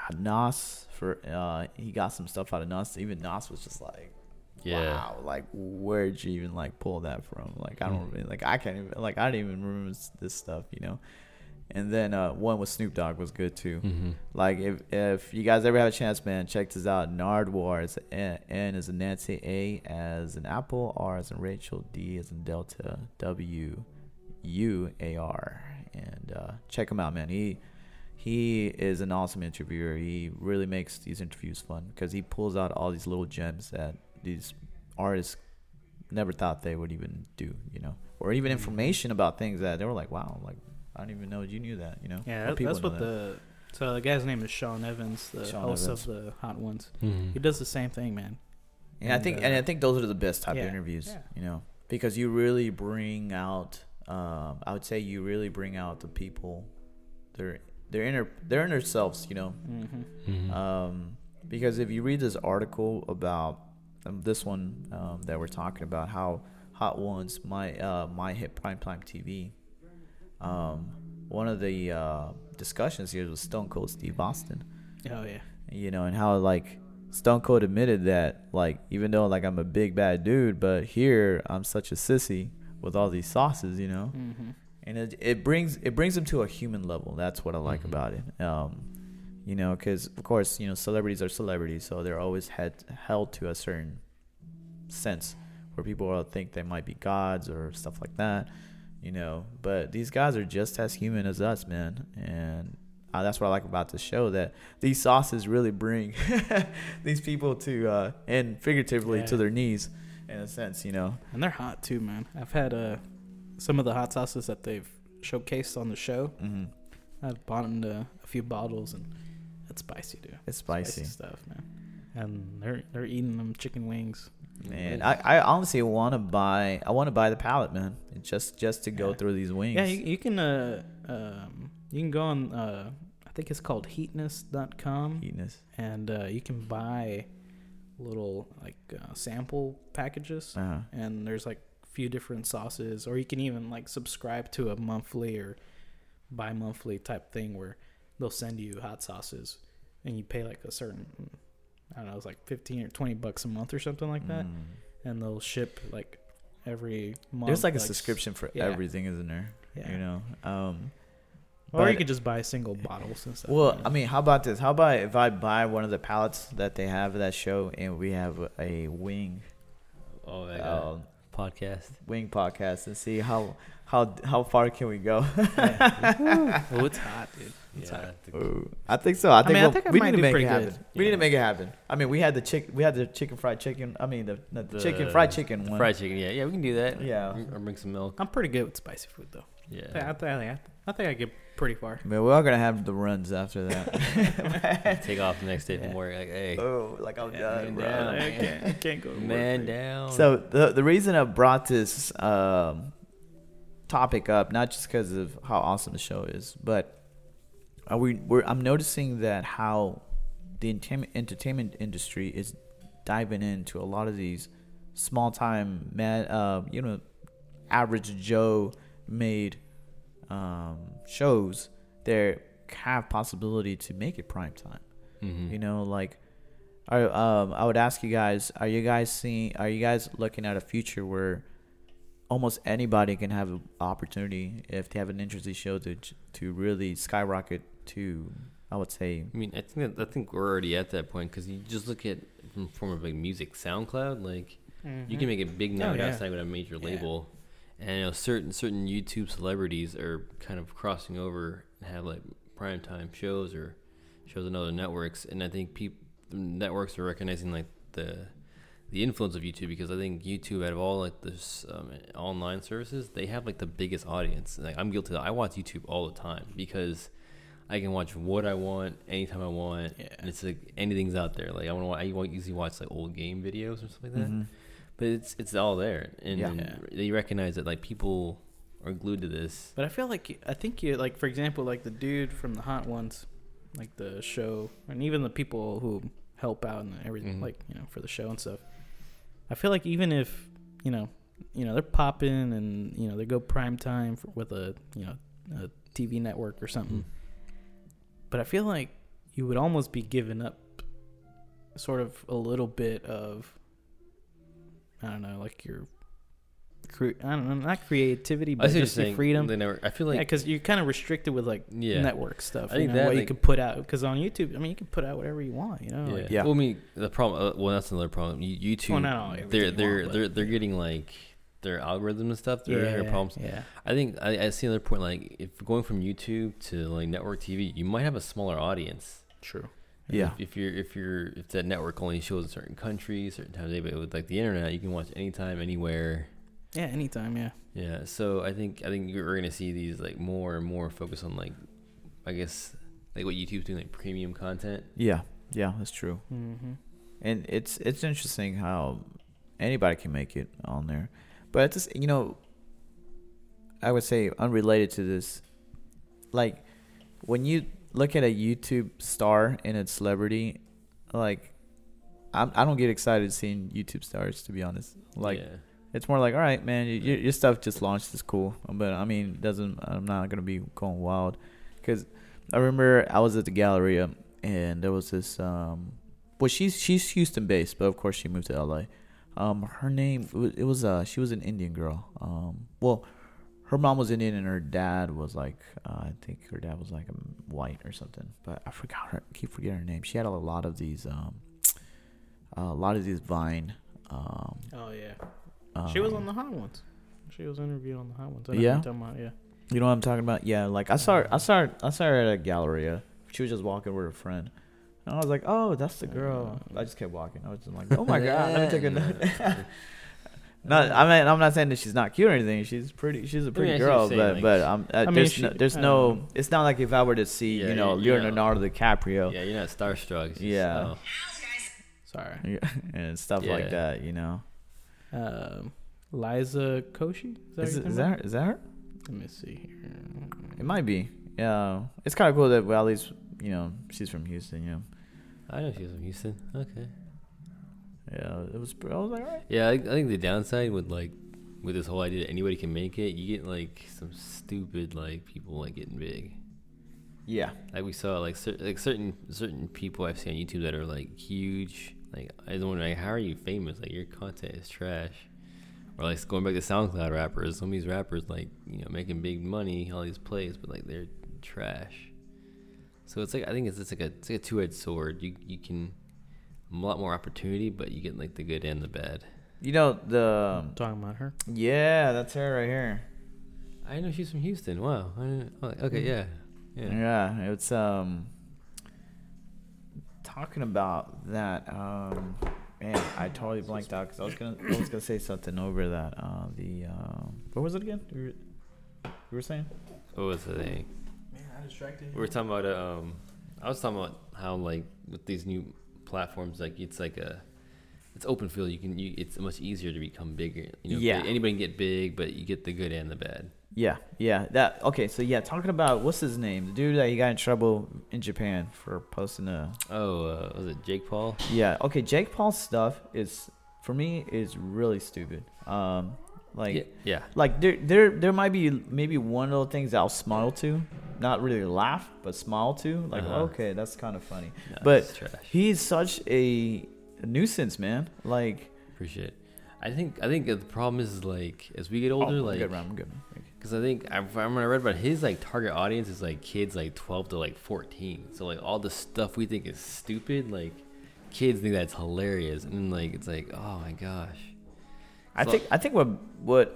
Nas, for, uh, he got some stuff out of Nas. Even Nas was just like, yeah. wow, like, where'd you even, like, pull that from? Like, I don't, Mhm. really, like, I can't even, like, I didn't even remember this, this stuff, you know? And then uh, one with Snoop Dogg was good, too. Mm-hmm. Like, if if you guys ever have a chance, man, check this out. Nardwar is N, N as in Nancy, A as in Apple, R as in Rachel, D as in Delta, W, U, A, R. And uh, check him out, man. He he is an awesome interviewer. He really makes these interviews fun because he pulls out all these little gems that these artists never thought they would even do, you know, or even information about things that they were like, wow, like, I don't even know you knew that, you know. Yeah, Or that, people that's know what that. the. So the guy's name is Sean Evans, the Sean host Evans. of the Hot Ones. Mm-hmm. He does the same thing, man. And, I think, uh, and I think those are the best type yeah, of interviews, yeah. you know, because you really bring out. Um, I would say you really bring out the people, their their inner their inner selves, you know. Mm-hmm. Mm-hmm. Um, because if you read this article about um, this one um, that we're talking about, how Hot Ones my uh, my hit primetime T V. Um, one of the uh, discussions here was Stone Cold Steve Austin. Oh yeah. You know, and how like Stone Cold admitted that, like, even though like I'm a big bad dude, but here I'm such a sissy with all these sauces, you know. Mm-hmm. And it it brings it brings him to a human level. That's what I like Mhm. about it. Um, you know, because of course, you know, celebrities are celebrities, so they're always had held to a certain sense where people will think they might be gods or stuff like that. You know, but these guys are just as human as us, man, and uh, that's what I like about the show, that these sauces really bring these people to uh, and figuratively Yeah. to their knees, in a sense, you know. And they're hot too, man. I've had uh, some of the hot sauces that they've showcased on the show. Mm-hmm. I've bought into a few bottles, and it's spicy, dude. It's spicy. stuff, man. And they're they're eating them chicken wings. Man, I, I honestly want to buy. I want to buy the pallet, man, just just to go Yeah. through these wings. Yeah, you, you can uh um you can go on uh I think it's called heatness dot com, Heatness. and uh, you can buy little like uh, sample packages, Uh-huh. and there's like a few different sauces, or you can even like subscribe to a monthly or bi-monthly type thing where they'll send you hot sauces, and you pay like a certain, I don't know, it's like fifteen or twenty bucks a month or something like that, Mm. and they'll ship like every month. There's like a s- subscription for yeah. everything, isn't there? Yeah. You know. Um, Or but- you could just buy single bottles and stuff. Well, you know? I mean, how about this? How about if I buy one of the pallets that they have at that show, and we have a, a wing, Oh, like a um, podcast. wing podcast, and see how how how far can we go? oh, it's hot, dude. It's Yeah, hot. the- Ooh, I think so. I think, mean, I we'll- think I we might need to do make pretty it happen. good. We need Yeah. to make it happen. I mean, we had the chick, we had the chicken fried chicken. I mean, the, the, the chicken fried chicken one. Fried chicken. Yeah, yeah, we can do that. Yeah. Bring- Or bring some milk. I'm pretty good with spicy food, though. Yeah. I, think, I, think, I think I get pretty far. Man, we're all gonna have the runs after that. Take off the next day Yeah. from work. Like, hey, Oh, like I'm done, man bro. down. I can't, I can't go to work, man dude. down. So the the reason I brought this um, topic up, not just because of how awesome the show is, but are we? We're, I'm noticing that how the entertainment entertainment industry is diving into a lot of these small time, man, uh, you know, average Joe made um, shows that have possibility to make it prime time. Mhm. You know, like, I um I would ask you guys, are you guys seeing? Are you guys looking at a future where almost anybody can have an opportunity if they have an interesting show to to really skyrocket to, I would say, I mean, I think that, I think we're already at that point because you just look at from form of like music, SoundCloud. Like, you can make it big now Oh, yeah. outside with a major Yeah. label, And you know, certain certain YouTube celebrities are kind of crossing over and have like primetime shows or shows on other networks. And I think people networks are recognizing like the the influence of YouTube, because I think YouTube, out of all like this um, online services, they have like the biggest audience. Like I'm guilty of that. I watch YouTube all the time because I can watch what I want anytime I want, Yeah. and it's like anything's out there. Like I want to, I usually watch like old game videos or something like that. Mm-hmm. But it's it's all there, and Yeah. Yeah. they recognize that like people are glued to this. But I feel like you- I think you like, for example, like the dude from the Hot Ones, like the show, and even the people who help out and everything, Mhm. like you know, for the show and stuff. I feel like even if you know, you know, they're popping and you know they go prime time for, with a you know a T V network or something. Mhm. But I feel like you would almost be giving up sort of a little bit of, I don't know, like your, cre- I don't know, not creativity, I but see what you're just your saying. freedom. They never, I feel like Yeah, because you're kind of restricted with like Yeah. network stuff. I You think know, that, what you like- could put out. Because on YouTube, I mean, you can put out whatever you want. You know, yeah. like, Yeah. Well, I mean, the problem. Uh, well, that's another problem. You- YouTube, Well, not all they're everything you they're want, but- they're they're getting like their algorithms and stuff. They're yeah, having problems. yeah, I think I, I see another point. Like if going from YouTube to like network T V, you might have a smaller audience. true. Yeah. If, if you're if you're if that network only shows in certain countries, certain times of day, but with like the internet, you can watch anytime, anywhere. Yeah, anytime. Yeah, Yeah. So I think I think we're gonna see these like more and more focus on like, I guess like what YouTube's doing, like premium content. Yeah, yeah, that's true. mm-hmm. And it's it's interesting how anybody can make it on there, but it's just, you know, I would say unrelated to this, like when you look at a YouTube star and a celebrity, like I'm, I don't get excited seeing YouTube stars, to be honest. Like yeah. it's more like, all right, man, your, your stuff just launched is cool, but I mean, it doesn't. I'm not gonna be going wild, because I remember I was at the Galleria and there was this. Um, well, she's she's Houston based, but of course she moved to L A. Um, her name it was, it was uh she was an Indian girl. Um, well, her mom was Indian and her dad was like uh, I think her dad was like a white or something, but I forgot her. I keep forgetting her name. She had a lot of these um, a lot of these Vine. Um, Oh yeah, um, she was on the Hot Ones. She was interviewed on the Hot Ones. I know Yeah? what you're talking about, yeah. You know what I'm talking about? Yeah, like I saw her, I saw her, I saw her at a Galleria. She was just walking with her friend. And I was like, oh, that's the girl. I just kept walking. I was just like, oh my God, let me take a look. No, I mean, I'm not saying that she's not cute or anything. She's pretty. She's a pretty I see what girl, you're saying, but like- but um, uh, I mean, there's she- no, there's I no. don't know. It's not like if I were to see, Yeah, you know, you- you know. Leonardo DiCaprio, Yeah, you're not starstruck. it's just, Yeah. oh. Sorry. yeah, and stuff Yeah. like that. You know, Um, Liza Koshy. Is is, that, what it, you're is talking that about? her? Is that her? Let me see here. It might be. Yeah, it's kind of cool that well, at least you know she's from Houston. You know, I know she was from Houston. Okay. yeah, it was. I was like, all right. Yeah, I, I think the downside with like with this whole idea that anybody can make it, you get like some stupid like people like getting big. Yeah, Like we saw like cer- like certain certain people I've seen on YouTube that are like huge. Like I was wondering, like, how are you famous? Like your content is trash. Or like going back to SoundCloud rappers, some of these rappers like you know making big money, all these plays, but like they're trash. So it's like I think it's, it's like a it's like a two edged sword. You you can a lot more opportunity, but you get like the good and the bad. you know the. Talking about her. Yeah, that's her right here. I know she's from Houston. Wow. I didn't, oh, okay, yeah, yeah. Yeah, it's um talking about that. Um, man, I totally blanked out because I was gonna I was gonna say something over that. Uh, the um, what was it again? You were, you were saying? What was the thing? Man, I distracted We were talking about um, I was talking about how like with these new platforms, like it's like a, it's open field. You can you it's much easier to become bigger. You know, Yeah. anybody can get big, but you get the good and the bad. Yeah, yeah. That okay. So yeah, talking about what's his name? The dude that he got in trouble in Japan for posting a. Oh, uh, was it Jake Paul? Yeah. Okay. Jake Paul's stuff is for me is really stupid. Um, like. yeah, yeah. Like there, there, there might be maybe one little things I'll smile to, not really laugh, but smile to. Like, Uh-huh. okay, that's kind of funny. No, But it's trash. he's such a nuisance, man. Like, Appreciate it. I think I think the problem is like as we get older, oh, I'm like good, Ron, I'm good. because I think I, I when I read about his like target audience is like kids like twelve to like fourteen. So like all the stuff we think is stupid, like kids think that's hilarious, and then like it's like oh my gosh. I So- think, I think what, what,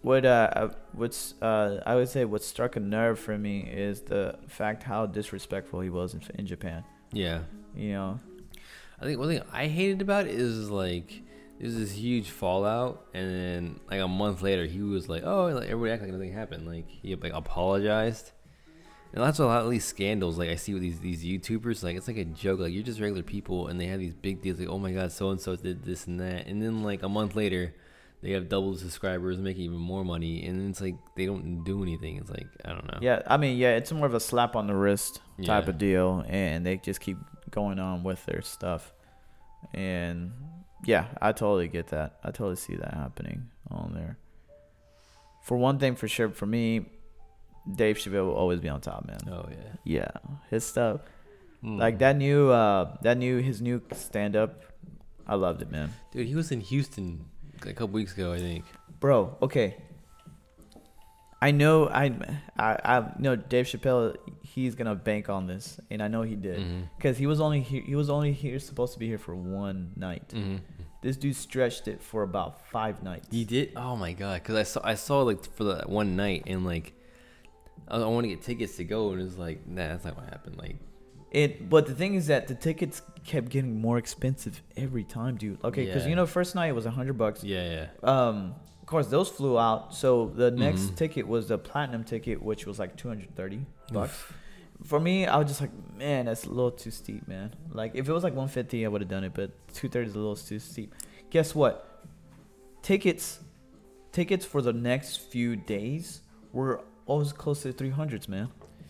what uh uh, what's uh I would say what struck a nerve for me is the fact how disrespectful he was in, in Japan. Yeah. You know. I think one thing I hated about it is like there's this huge fallout, and then like a month later he was like, oh, like everybody acted like nothing happened. Like he like apologized. And that's a lot of these scandals like I see with these these YouTubers. Like it's like a joke. Like you're just regular people, and they have these big deals. Like, oh my God, so and so did this and that. And then like a month later, they have double the subscribers, making even more money. And then it's like they don't do anything. It's like I don't know. Yeah, I mean, yeah, it's more of a slap on the wrist type Yeah. of deal, and they just keep going on with their stuff. And yeah, I totally get that. I totally see that happening on there. For one thing, for sure, for me, Dave Chappelle will always be on top, man. Oh yeah. Yeah, his stuff, Mm. like that new, uh, that new his new stand up, I loved it, man. Dude, he was in Houston a couple weeks ago, I think. Bro, okay. I know, I, I, I know Dave Chappelle. He's gonna bank on this, and I know he did, Mhm. because he was only here. He was only here supposed to be here for one night. Mm-hmm. This dude stretched it for about five nights. He did. Oh my God, because I saw I saw like for that one night, and like I, I want to get tickets to go, and it's like nah, that's not what happened. Like It, but the thing is that the tickets kept getting more expensive every time, dude. Okay, because Yeah. you know, first night it was a hundred bucks. yeah, yeah. Um, of course, those flew out. So the next Mhm. ticket was the platinum ticket, which was like two hundred thirty bucks. For me, I was just like, man, that's a little too steep, man. Like if it was like one fifty, I would have done it, but two thirty is a little too steep. Guess what? Tickets, tickets for the next few days were always close to the three hundreds, man.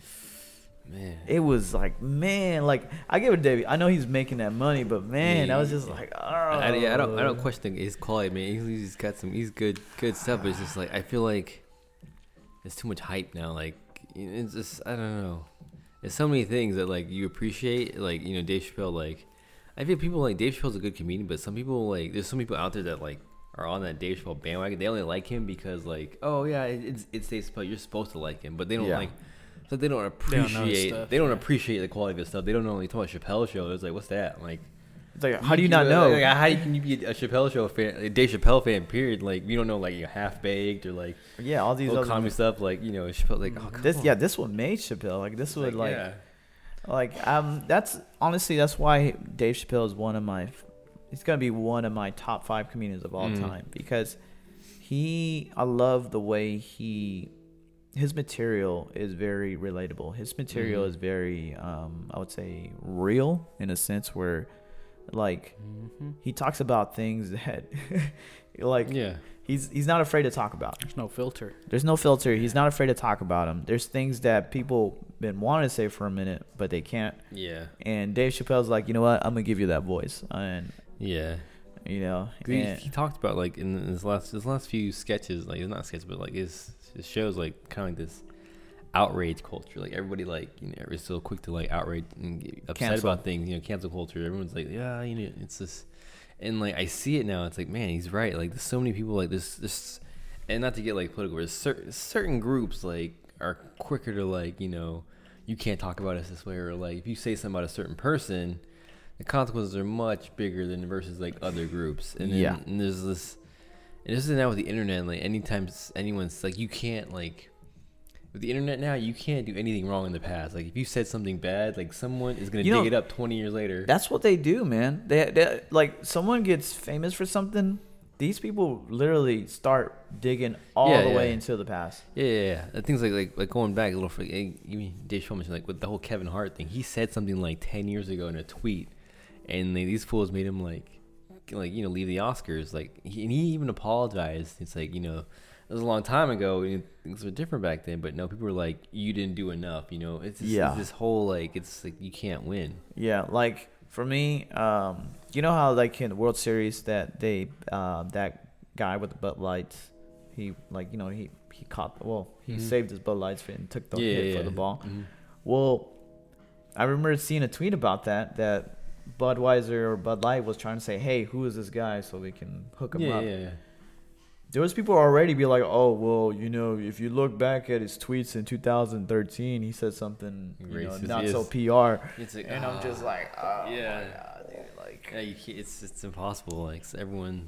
Man. It was like, man, like I give it to Davey. I know he's making that money, but man, I was just like, oh. I, yeah, I don't, I don't question his quality, man. He's, he's got some, he's good, good stuff. But it's just like I feel like it's too much hype now. Like it's just, I don't know. There's so many things that like you appreciate, like you know, Dave Chappelle. Like I feel people like Dave Chappelle's a good comedian, but some people like there's some people out there that like are on that Dave Chappelle bandwagon. They only like him because like, oh yeah, it, it's it's Dave Chappelle. You're supposed to like him, but they don't Yeah. like. So they don't They don't know his appreciate. stuff, They don't yeah. appreciate the quality of his stuff. They don't know. They talk about Chappelle show. It's like, what's that? Like, It's like, how do you not know? Like, how can you be a Chappelle show fan, a Dave Chappelle fan? Period. Like, you don't know, like, you're half baked or like Yeah, all these little other comedy stuff. Like, you know, Chappelle. Like, oh, come this, on. yeah, this one made Chappelle. Like this would like, yeah. like um, that's honestly that's why Dave Chappelle is one of my, he's gonna be one of my top five comedians of all Mhm. time because he, I love the way he, his material is very relatable. His material Mhm. is very, um, I would say, real in a sense where, like, Mhm. he talks about things that, like, Yeah. he's he's not afraid to talk about. There's no filter. There's no filter. He's not afraid to talk about them. There's things that people been wanting to say for a minute, but they can't. Yeah. And Dave Chappelle's like, you know what? I'm gonna give you that voice, and Yeah. you know, 'Cause He, and, he talked about like in his last his last few sketches, like not sketches, but like his his shows, like kind of like this outrage culture. Like everybody, like you know, is so quick to like outrage and get upset Cancel. about things. You know, cancel culture. Everyone's like, yeah, you know, it's this, and like I see it now. It's like, man, he's right. Like there's so many people like this, this, and not to get like political, but certain certain groups like are quicker to like you know, you can't talk about us this way, or like if you say something about a certain person, the consequences are much bigger than versus like other groups. And then Yeah. and there's this, and this is now with the internet. Like anytime s- anyone's like, you can't like with the internet now, you can't do anything wrong in the past. Like if you said something bad, like someone is gonna You dig know, it up twenty years later. that's what they do, man. They, they like someone gets famous for something. These people literally start digging all Yeah, the yeah. way into the past. Yeah, yeah, yeah. The things like like like going back a little. For, you mean Dave Chappelle mentioned like with the whole Kevin Hart thing. He said something like ten years ago in a tweet, and they, these fools made him like like you know leave the Oscars. Like he, and he even apologized. It's like you know it was a long time ago. And things were different back then. But no, people were like, you didn't do enough. You know, it's, just, Yeah. it's this whole like it's like you can't win. Yeah, like for me, um, you know how like in the World Series that they uh, that guy with the Bud Lights, he like you know he he caught well he Mhm. saved his Bud Lights and took the Yeah, hit yeah, for the yeah. ball. Mhm. Well, I remember seeing a tweet about that that Budweiser or Bud Light was trying to say, hey, who is this guy so we can hook him Yeah, up. yeah, yeah. There was people already be like, oh, well, you know, if you look back at his tweets in two thousand thirteen, he said something, you know, Racist, not yes. so P R. It's like, And I'm just ah. like, oh, yeah. my God, dude, like, Yeah, you can't, it's it's impossible. Like everyone's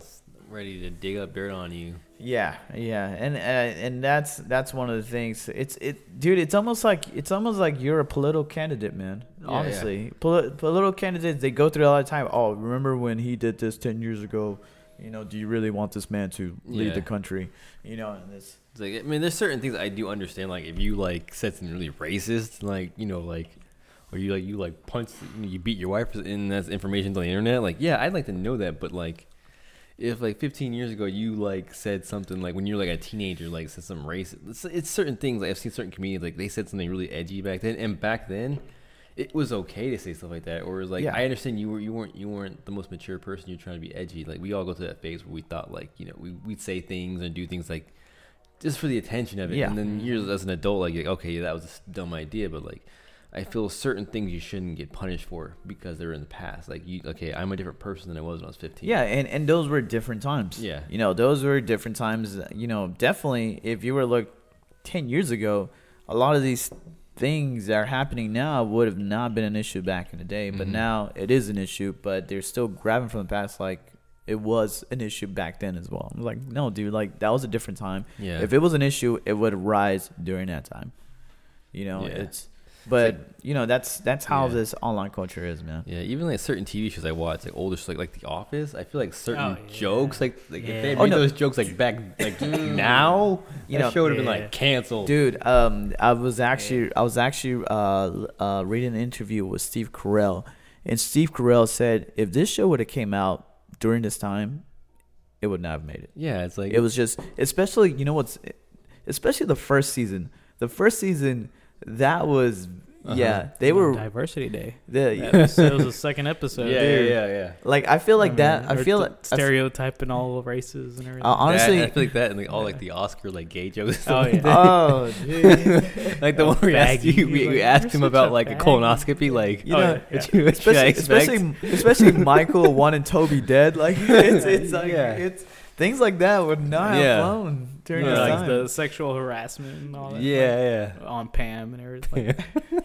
ready to dig up dirt on you. Yeah, yeah, and uh, and that's that's one of the things. It's it, dude. It's almost like it's almost like you're a political candidate, man. Yeah, Honestly, Poli- political candidates, they go through it all the time. Oh, remember when he did this ten years ago? You know, do you really want this man to lead Yeah. the country? You know, and this. It's like, I mean, there's certain things I do understand. Like, if you like said something really racist, like you know, like, or you like you like punched, you beat your wife, and that's information on the internet. Like, yeah, I'd like to know that, but like, if like fifteen years ago you like said something like when you're like a teenager, like said something racist, it's, it's certain things. Like, I've seen certain comedians like they said something really edgy back then, and back then, it was okay to say stuff like that. Or it was like, Yeah. I understand you were you weren't you weren't the most mature person. You're trying to be edgy. Like we all go through that phase where we thought like you know we we'd say things and do things like just for the attention of it. Yeah. And then years as an adult, like, like okay, that was a dumb idea, but like I feel certain things you shouldn't get punished for because they were in the past. Like you, okay, I'm a different person than I was when I was fifteen. Yeah, and, and those were different times. Yeah. You know, those were different times. You know, definitely, if you were look ten years ago, a lot of these things that are happening now would have not been an issue back in the day. But Mhm. now it is an issue, but they're still grabbing from the past like it was an issue back then as well. I'm like, no, dude, like that was a different time. Yeah. If it was an issue, it would rise during that time. You know, Yeah. it's but It's like- you know, that's that's how Yeah. this online culture is, man. Yeah, even like certain T V shows I watch, like older shows, like like The Office. I feel like certain Oh, yeah. jokes, like like Yeah. if they Oh, made no. those jokes like back like now, You you know- know, show would have been Yeah. like canceled. Dude, um, I was actually I was actually uh, uh, reading an interview with Steve Carell, and Steve Carell said if this show would have came out during this time, it would not have made it. Yeah, it's like It was just, especially you know what's, especially the first season. The first season that was Uh-huh. yeah they were Diversity Day. the That was, that was the second episode. yeah, dude. yeah, yeah, yeah. like I feel like I that mean, I or feel th- like stereotyping all races and everything. Uh, honestly- That- I feel like that and like all like the Oscar like gay jokes. Oh, yeah. oh dude. like the one where we asked Baggy. you, we, He's we like, asked "You're him such about a like a baggy." colonoscopy, like You Oh, know, yeah. what you, what should I especially, expect? especially, especially Michael wanting Toby dead. Like it's, it's like Yeah. it's things like that would not have Yeah. flown during Yeah, this like time. the sexual harassment and all that. Yeah, like, on Pam and everything. yeah.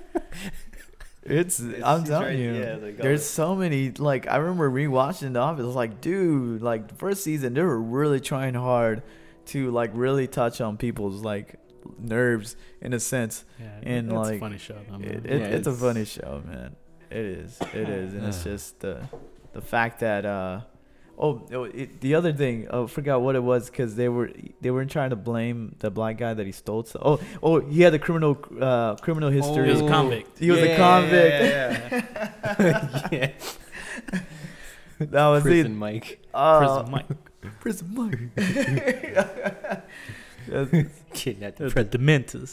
it's, It's- I'm he's telling right- you, yeah, like, all there's that- so many. Like I remember rewatching The Office. I was like, dude, like the first season, they were really trying hard to like really touch on people's like nerves in a sense. Yeah, And, that's like, a funny show. Though, It, man. it, Yeah, it's a it's- funny show, man. It is. It is, and it's just the the fact that uh oh oh, it, the other thing oh, I forgot what it was because they were they were trying to blame the black guy that he stole. So, oh oh he had a criminal uh criminal history. He was a convict. He was a Yeah, convict. Yeah, yeah, yeah. That was Prison it. Mike. Uh, Prison Mike. Prison Mike. That's- Kidnapped The, the the Dementors.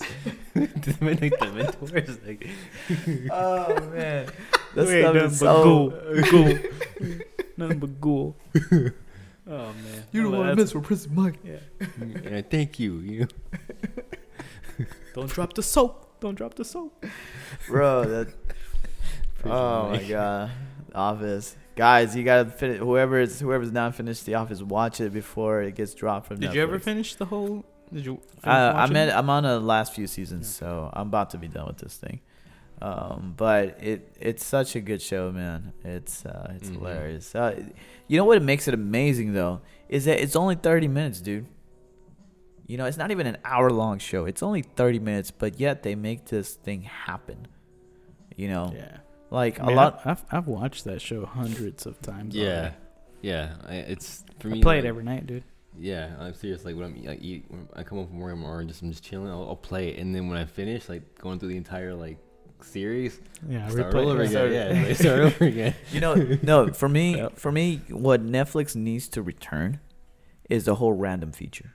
Dementors. Like, oh man, that We ain't stuff nothing is but so. ghoul. Ghoul. Nothing but ghoul. Oh man. You don't Well, want to that's- mess with Prison Mike. Yeah. yeah, thank you. You know. Don't drop the soap. Don't drop the soap. Bro, that. Prison Oh my Mike. god, Office guys, you gotta finish. Whoever's whoever's not finished The Office, watch it before it gets dropped from. Did Netflix. you ever finish the whole? Did you? finish Uh, I'm watching at, it? I'm on the last few seasons, so I'm about to be done with this thing. Um, but it it's such a good show, man. It's uh, it's Mhm. hilarious. Uh, you know what makes it amazing though is that it's only thirty minutes, dude. You know, it's not even an hour long show. It's only thirty minutes, but yet they make this thing happen. You know, Yeah. like I a mean, lot. I've, I've I've watched that show hundreds of times. Yeah, already. yeah. I, it's for I me. play like, it every night, dude. Yeah, I'm serious. Like when I'm like eat, when I come home from work or just I'm just chilling, I'll, I'll play it, and then when I finish, like going through the entire like series, Yeah, I start replay all over it. again. Yeah, like, start over again. You know, no, for me, Yep. for me, what Netflix needs to return is the whole random feature.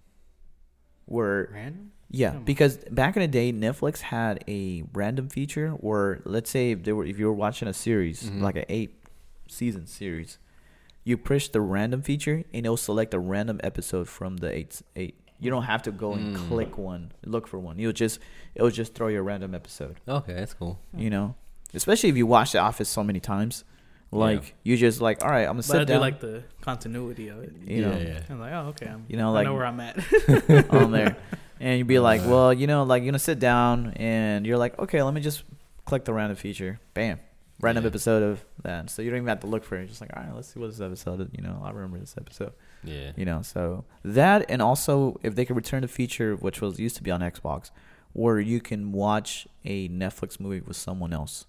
Where Random? yeah, Come on. because back in the day, Netflix had a random feature where, let's say, if they were if you were watching a series Mhm. like an eight season series, you push the random feature and it'll select a random episode from the eight eight. You don't have to go and Mm. click one, look for one. You'll just it'll just throw you a random episode. Okay, that's cool. You know, especially if you watch The Office so many times, like Yeah. you just like, all right, I'm gonna But sit I do down. like the continuity of it. you yeah, know, yeah. I'm like, oh, okay. I'm, You know, I like- know where I'm at. on there, and you'd be like, Uh. well, you know, like you're gonna sit down, and you're like, okay, let me just click the random feature, bam, random Yeah. episode of that. So you don't even have to look for it. You're just like, all right, let's see what this episode is. You know, I remember this episode. Yeah. You know, so that, and also if they could return the feature which was used to be on Xbox, where you can watch a Netflix movie with someone else.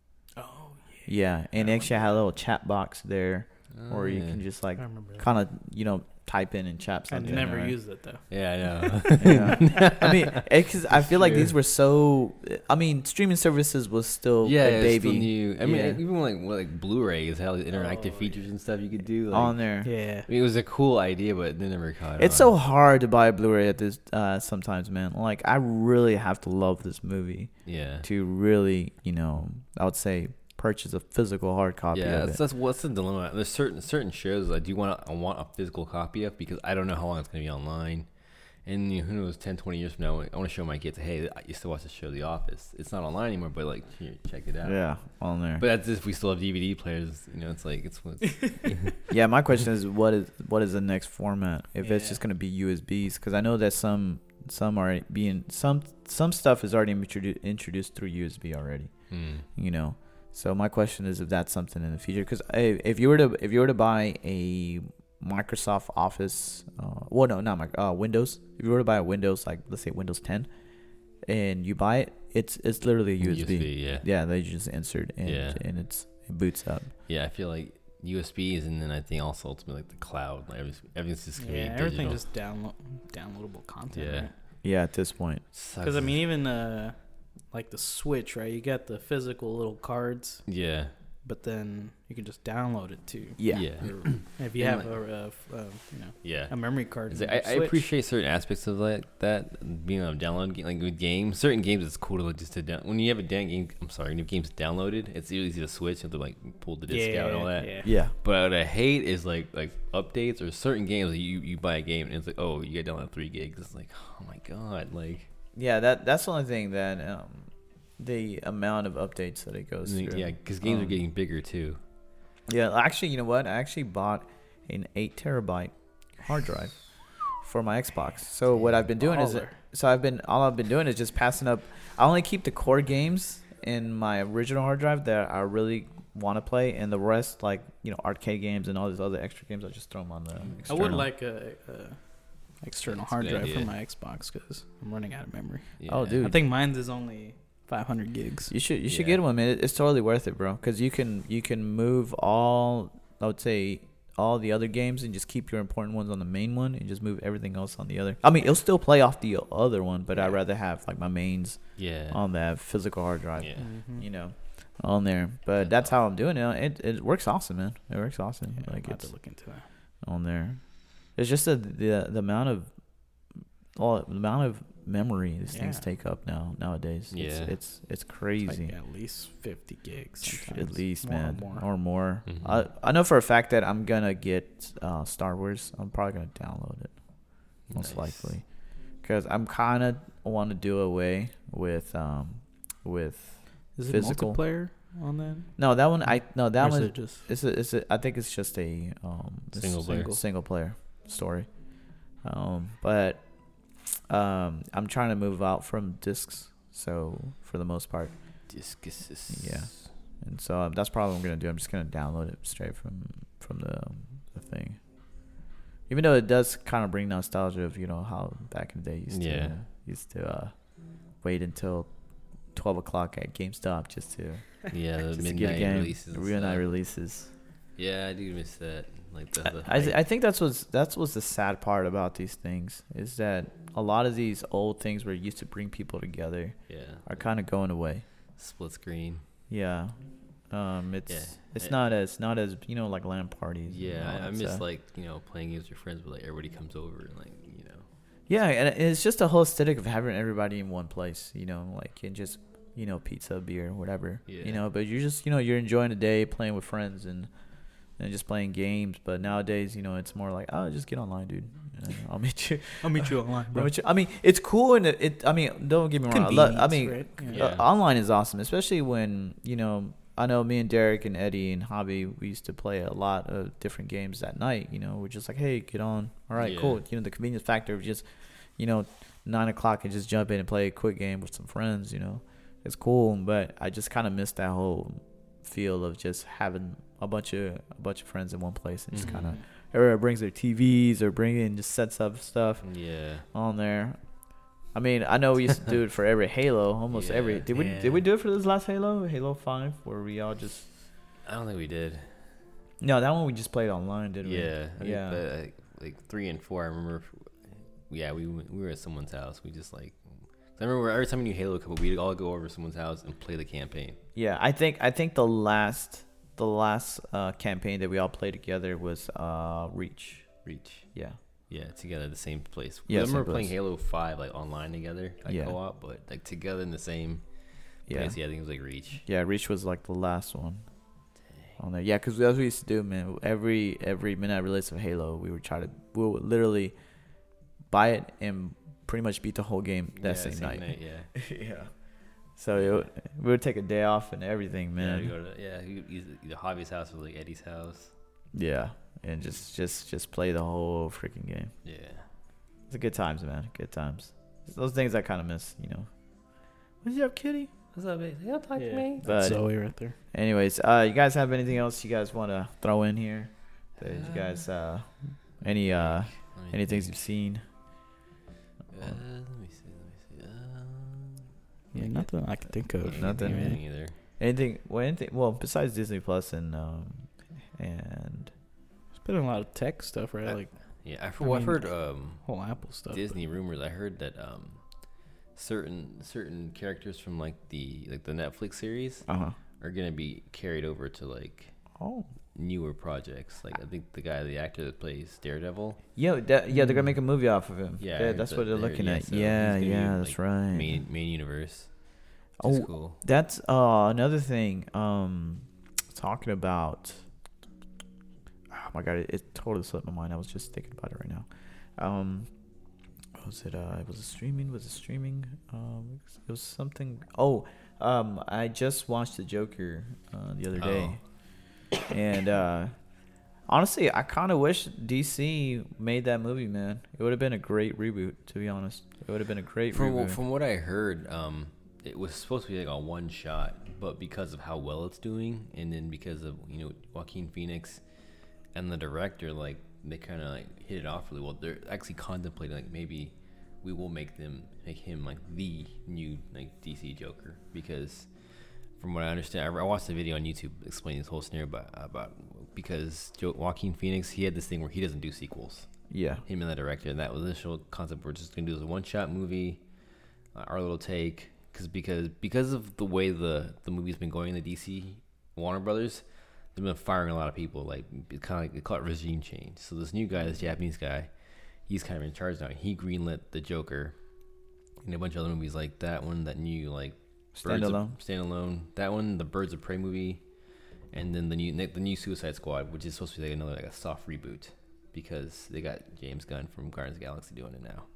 Oh Yeah, and I actually had a little chat box there, Oh, where you yeah. can just like I remember that. kind of you know type in and chat I something. never right? used it though. Yeah, I know. Yeah. I mean, because I feel like True. these were so. I mean, streaming services was still yeah, a it's baby still new. I mean, Yeah. even like what, like Blu-rays, how interactive Oh, features and stuff you could do. Like, on there. Yeah. I mean, it was a cool idea, but they never caught It's on. so hard to buy a Blu-ray at this uh, sometimes, man. Like, I really have to love this movie Yeah. to really, you know, I would say purchase a physical hard copy Yeah, of that's, it. that's what's the dilemma. There's certain certain shows I do want I want a physical copy of because I don't know how long it's gonna be online, and you know, who knows, ten, twenty years from now, I want to show my kids, hey, I used to watch the show The Office. It's not online anymore, but like, here, check it out. Yeah, on there. But that's if we still have D V D players. You know, it's like it's what's Yeah, my question is, what is what is the next format? If it's Yeah. just gonna be U S Bs, because I know that some some are being some some stuff is already introduced introduced through U S B already. hmm. You know, so my question is if that's something in the future. Because if you were to if you were to buy a Microsoft Office, uh, well, no, not my uh, Windows. If you were to buy a Windows, like let's say Windows ten, and you buy it, it's it's literally a U S B. U S B, yeah. Yeah, they just insert and Yeah. and it's it boots up. Yeah, I feel like U S Bs, and then I think also ultimately like the cloud. Like everything's, everything's just gonna Yeah, be everything digital. just download downloadable content. Yeah. Right? Yeah, at this point. Because I mean, even uh, like the Switch, right? You got the physical little cards, yeah, but then you can just download it too. Yeah. yeah, If you And have a, uh, f- uh, you know, yeah. a memory card. It's in like, your I, I Switch. appreciate certain aspects of like that being on a download ga- like with games. Certain games it's cool to like, just to down when you have a damn game. I'm sorry, when your game's downloaded, it's easy to switch and to like pull the disc yeah, out and all that. Yeah. Yeah. But what I hate is like like updates or certain games that you you buy a game and it's like, oh, you got download three gigs. It's like, oh my god, like Yeah, that that's the only thing that um, the amount of updates that it goes through. yeah, because games are Um, getting bigger too. Yeah, actually, you know what? I actually bought an eight terabyte hard drive for my Xbox. So what I've been doing is, Baller. so I've been all I've been doing is just passing up. I only keep the core games in my original hard drive that I really want to play, and the rest, like you know, arcade games and all these other extra games, I just throw them on the. I External. would like a, a external That's a hard good drive idea. for my Xbox because I'm running out of memory. Yeah. Oh, dude. I think mine's is only five hundred gigs. You should you should Yeah. get one, man. It- It's totally worth it, bro. Because you can you can move all I would say all the other games and just keep your important ones on the main one and just move everything else on the other. I mean, it'll still play off the other one, but I'd Yeah. rather have like my mains Yeah. on that physical hard drive, Yeah. Mhm. you know, on there. But That's that's how I'm doing it. It it works awesome, man. It works awesome. Yeah, Like I'll have it's to look into that. on there. It's just the the the amount of all the amount of memory these things Yeah. take up now nowadays. Yeah. It's it's it's crazy. Like at least fifty gigs. At sometimes. least, More or man, more. or more. Mhm. I I know for a fact that I'm gonna get uh, Star Wars. I'm probably gonna download it, most Nice. likely, because I'm kind of want to do away with um with Is it physical. multiplayer on that? No, that one I no that Or is one it just it's a, it's a, I think it's just a um it's Single player. single, single player story. Um, but um, I'm trying to move out from discs. So for the most part, Discus. Yeah. and so um, that's probably what I'm gonna do. I'm just gonna download it straight from from the the thing. Even though it does kind of bring nostalgia of you know how back in the day you used Yeah. to used to uh, wait until twelve o'clock at GameStop just to Yeah, the just to get a midnight game, releases. the and midnight stuff. releases. Yeah, I do miss that. Like the, the I, I, hype. I think that's what's that's what's the sad part about these things is that a lot of these old things where it used to bring people together yeah, are kind of going away. split screen. Yeah, um, it's Yeah. it's I- not as not as you know like LAN parties. and Yeah, all I, I that miss stuff. like you know playing games with your friends, but like everybody comes over and like you know. Yeah, and it's just a whole aesthetic of having everybody in one place. You know, like and just you know pizza, beer, whatever. Yeah. You know, but you're just you know you're enjoying the day playing with friends and. And just playing games, but nowadays, you know, it's more like, oh, just get online, dude. You know, I'll meet you. I'll meet you online, I'll bro. meet you. I mean, it's cool, and it, it. I mean, don't get me wrong. I, love, I Convenience, mean, right? Yeah. uh, online is awesome, especially when you know. I know me and Derek and Eddie and Hobby, we used to play a lot of different games at night. You know, we're just like, hey, get on. All right, Yeah. cool. You know, the convenience factor of just, you know, nine o'clock and just jump in and play a quick game with some friends. You know, it's cool, but I just kind of miss that whole feel of just having a bunch of a bunch of friends in one place and just Mhm. kind of everybody brings their T Vs or bring in just sets up stuff Yeah. on there. I mean, I know we used to do it for every Halo, almost Yeah, every. Did we yeah. did we do it for this last Halo, Halo Five, where we all just? I don't think we did. No, that one we just played online, didn't we? Yeah. I think Yeah. the, like, like three and four, I remember. Yeah, we went- we were at someone's house. We just like. I remember every time we knew Halo couple, we'd all go over to someone's house and play the campaign. Yeah, I think I think the last the last uh, campaign that we all played together was uh, Reach. Reach. Yeah. Yeah, together at the same place. Yeah, I same remember playing place. Halo Five like online together, like Yeah. co-op, but like together in the same Yeah. place. Yeah, I think it was like Reach. Yeah, Reach was like the last one on there. Yeah, because that's what we used to do, man. Every every midnight release of Halo, we would try to we would literally buy it and pretty much beat the whole game that yeah, same, night. Yeah. Yeah. So it would, we would take a day off and everything, Yeah, man. you go to yeah, you, either, either Javi's house or like Eddie's house. Yeah, and just just just play the whole freaking game. Yeah. It's a good times, man. Good times. It's those things I kind of miss, you know. What's up, kitty? What's up, babe? Y'all talk Yeah, to me. that's But- Zoe right there. Anyways, uh, you guys have anything else you guys want to throw in here? That you guys, uh, any uh, Let me any things think. you've seen? Uh, let me see. Let me see. Uh, Yeah, nothing I can think of. Nothing. Yeah. anything either. Anything? Well, anything? Well, besides Disney Plus and um, and There's been a lot of tech stuff, right? I- Like Yeah, I've, I well, I've mean, heard um, whole Apple stuff. Disney rumors. I heard that um, certain certain characters from like the like the Netflix series uh huh. are gonna be carried over to like Oh. newer projects. Like I think the guy, the actor that plays Daredevil, Yeah, that, yeah, they're gonna make a movie off of him. Yeah, I Yeah, heard that's that what they're they're- looking yeah, at. so he's Yeah, gonna be, yeah, that's like, right. main main universe. Which is Oh, cool. that's uh another thing. Um, talking about. Oh my god, it, it totally slipped my mind. I was just thinking about it right now. Um, what was it? Uh, was it streaming? Was it streaming? Um, it was something. Oh, um, I just watched the Joker uh, the other day, and uh, honestly, I kind of wish D C made that movie. Man, it would have been a great reboot. To be honest, it would have been a great From reboot. from what I heard, um, it was supposed to be like a one shot, but because of how well it's doing, and then because of you know Joaquin Phoenix and the director, like they kind of like hit it off really well. They're actually contemplating like maybe we will make them make him like the new like D C Joker, because from what I understand, I, I watched a video on YouTube explaining this whole scenario about about because jo- Joaquin Phoenix, he had this thing where he doesn't do sequels. yeah. Him and the director, and that was the initial concept. We're just gonna do this one shot movie, uh, our little take, cause because because of the way the the movie's been going in the D C Warner Brothers, they've been firing a lot of people. Like kind of like they call it regime change. So this new guy, this Japanese guy, he's kind of in charge now. He greenlit the Joker and a bunch of other movies like that one, that new like Birds of- Standalone. standalone, that one, the Birds of Prey movie, and then the new the new Suicide Squad, which is supposed to be like another like a soft reboot, because they got James Gunn from Guardians of the Galaxy doing it now.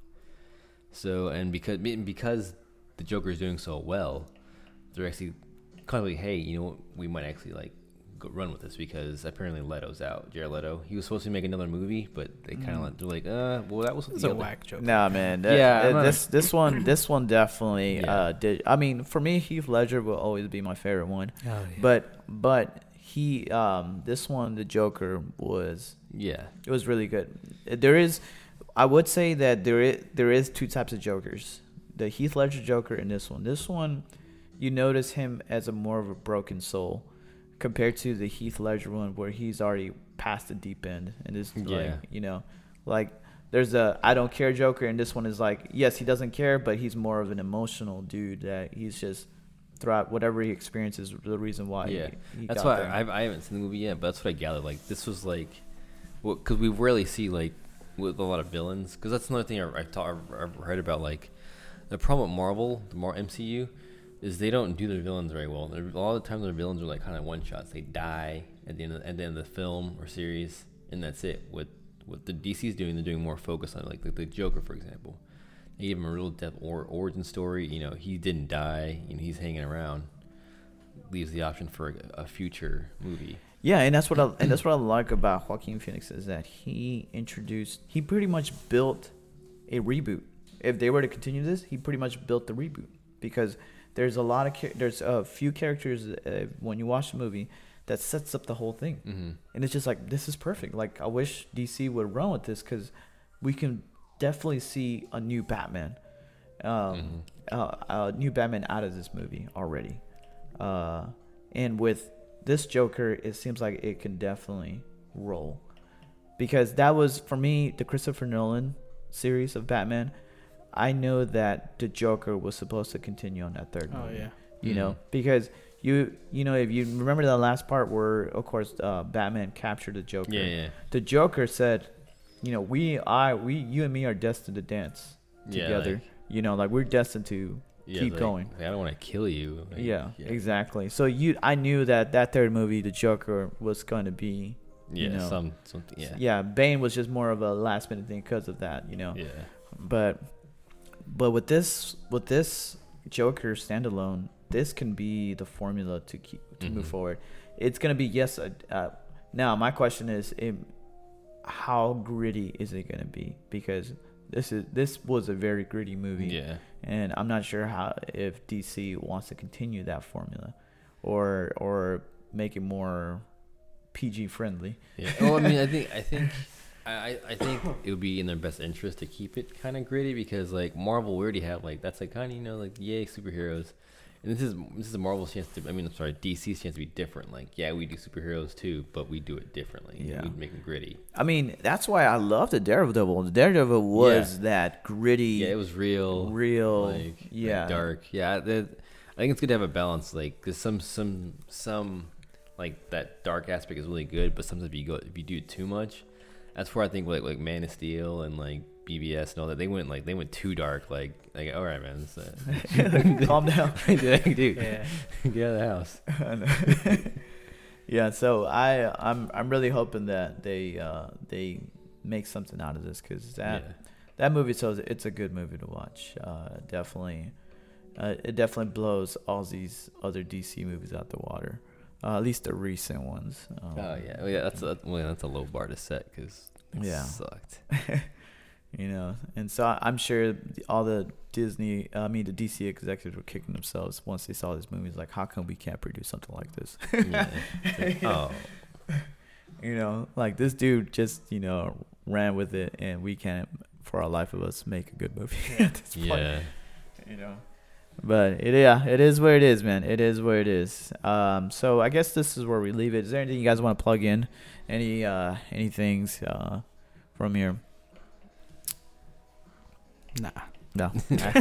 So and because because the Joker is doing so well, they're actually kind of like, hey, you know what, we might actually like go run with this, because apparently Leto's out. Jared Leto, he was supposed to make another movie, but they kind of like, they're like, uh, well, that was It's the a other- whack joke. Nah, man. That, Yeah, that- I'm not- this this one this one definitely Yeah. uh, did. I mean, for me, Heath Ledger will always be my favorite one. Oh, yeah. But but he um this one, the Joker, was Yeah, it was really good. There is, I would say that there is there is two types of Jokers: the Heath Ledger Joker and this one. This one, you notice him as a more of a broken soul, compared to the Heath Ledger one where he's already past the deep end, and this Yeah. like you know, like there's a I don't care Joker, and this one is like, yes, he doesn't care, but he's more of an emotional dude that he's just throughout whatever he experiences the reason why. yeah. he, he That's got why there. I've, I haven't seen the movie yet, but that's what I gathered. Like this was like, well, because we rarely see like with a lot of villains. Because that's another thing I, I've, ta- I've read about. Like the problem with Marvel, the more M C U, is they don't do their villains very well. They're, a lot of the time, their villains are like kind of one shots. They die at the end of, at the end of the film or series, and that's it. What what the D C's doing, they're doing more focus on like the, the Joker, for example. They gave him a real depth or origin story. You know, he didn't die, and he's hanging around. Leaves the option for a, a future movie. Yeah, and that's what I and that's what I like about Joaquin Phoenix is that he introduced he pretty much built a reboot. If they were to continue this, he pretty much built the reboot, because there's a lot of char- there's a few characters uh, when you watch the movie that sets up the whole thing. Mm-hmm. And it's just like, this is perfect. Like, I wish D C would run with this, because we can definitely see a new Batman, um, Mm-hmm. uh, a new Batman out of this movie already. Uh, and with this Joker, it seems like it can definitely roll, because that was, for me, the Christopher Nolan series of Batman. I know that the Joker was supposed to continue on that third Oh movie. yeah. You Mhm. know, because you you know, if you remember the last part where, of course, uh, Batman captured the Joker. Yeah, yeah. The Joker said, you know, we I we you and me are destined to dance Yeah, together. like- you know, like, we're destined to Yeah, keep like, going. like, I don't want to kill you. Like, yeah, exactly. So you I knew that that third movie, the Joker, was going to be, Yeah, you know, some something. Yeah. yeah, Bane was just more of a last minute thing because of that, you know. Yeah. But but with this with this Joker standalone, this can be the formula to keep to move Mhm. forward. It's gonna be, yes. Uh, uh, now my question is, it, how gritty is it gonna be? Because this is this was a very gritty movie, Yeah. and I'm not sure how, if D C wants to continue that formula, or or make it more P G friendly. Yeah. Well, I mean, I think I think I, I think it would be in their best interest to keep it kind of gritty, because like Marvel, we already have like that's like kind of, you know, like, yay, superheroes, and this is this is Marvel's chance to. I mean, I'm sorry, D C's chance to be different. Like, yeah, we do superheroes too, but we do it differently. Yeah. We make them gritty. I mean, that's why I love the Daredevil. The Daredevil was Yeah. that gritty. Yeah, it was real, real, like, yeah, like dark. Yeah, the, I think it's good to have a balance. Like, cause some some some like that dark aspect is really good, but sometimes if you go if you do it too much, that's where I think like like Man of Steel and like B B S and all that, they went like they went too dark. Like like all right, man, uh, calm down. dude, Yeah. get out of the house. I know. Yeah, so I I'm I'm really hoping that they uh, they make something out of this, because that Yeah. that movie, so it's a good movie to watch. Uh, definitely, uh, it definitely blows all these other D C movies out the water. Uh, at least the recent ones. Um, Oh yeah, well, yeah. That's a, well, that's a low bar to set, because it Yeah. sucked. You know, and so I- I'm sure the- all the Disney, I mean the D C executives were kicking themselves once they saw this movie. It's like, how come we can't produce something like this? Yeah. It's like, oh. You know, like, this dude just, you know, ran with it, and we can't, for our life of us, make a good movie at this point. Yeah. You know, but it yeah, it is where it is, man. It is where it is. Um, so I guess this is where we leave it. Is there anything you guys want to plug in? Any uh, any things uh, from here? Nah. No.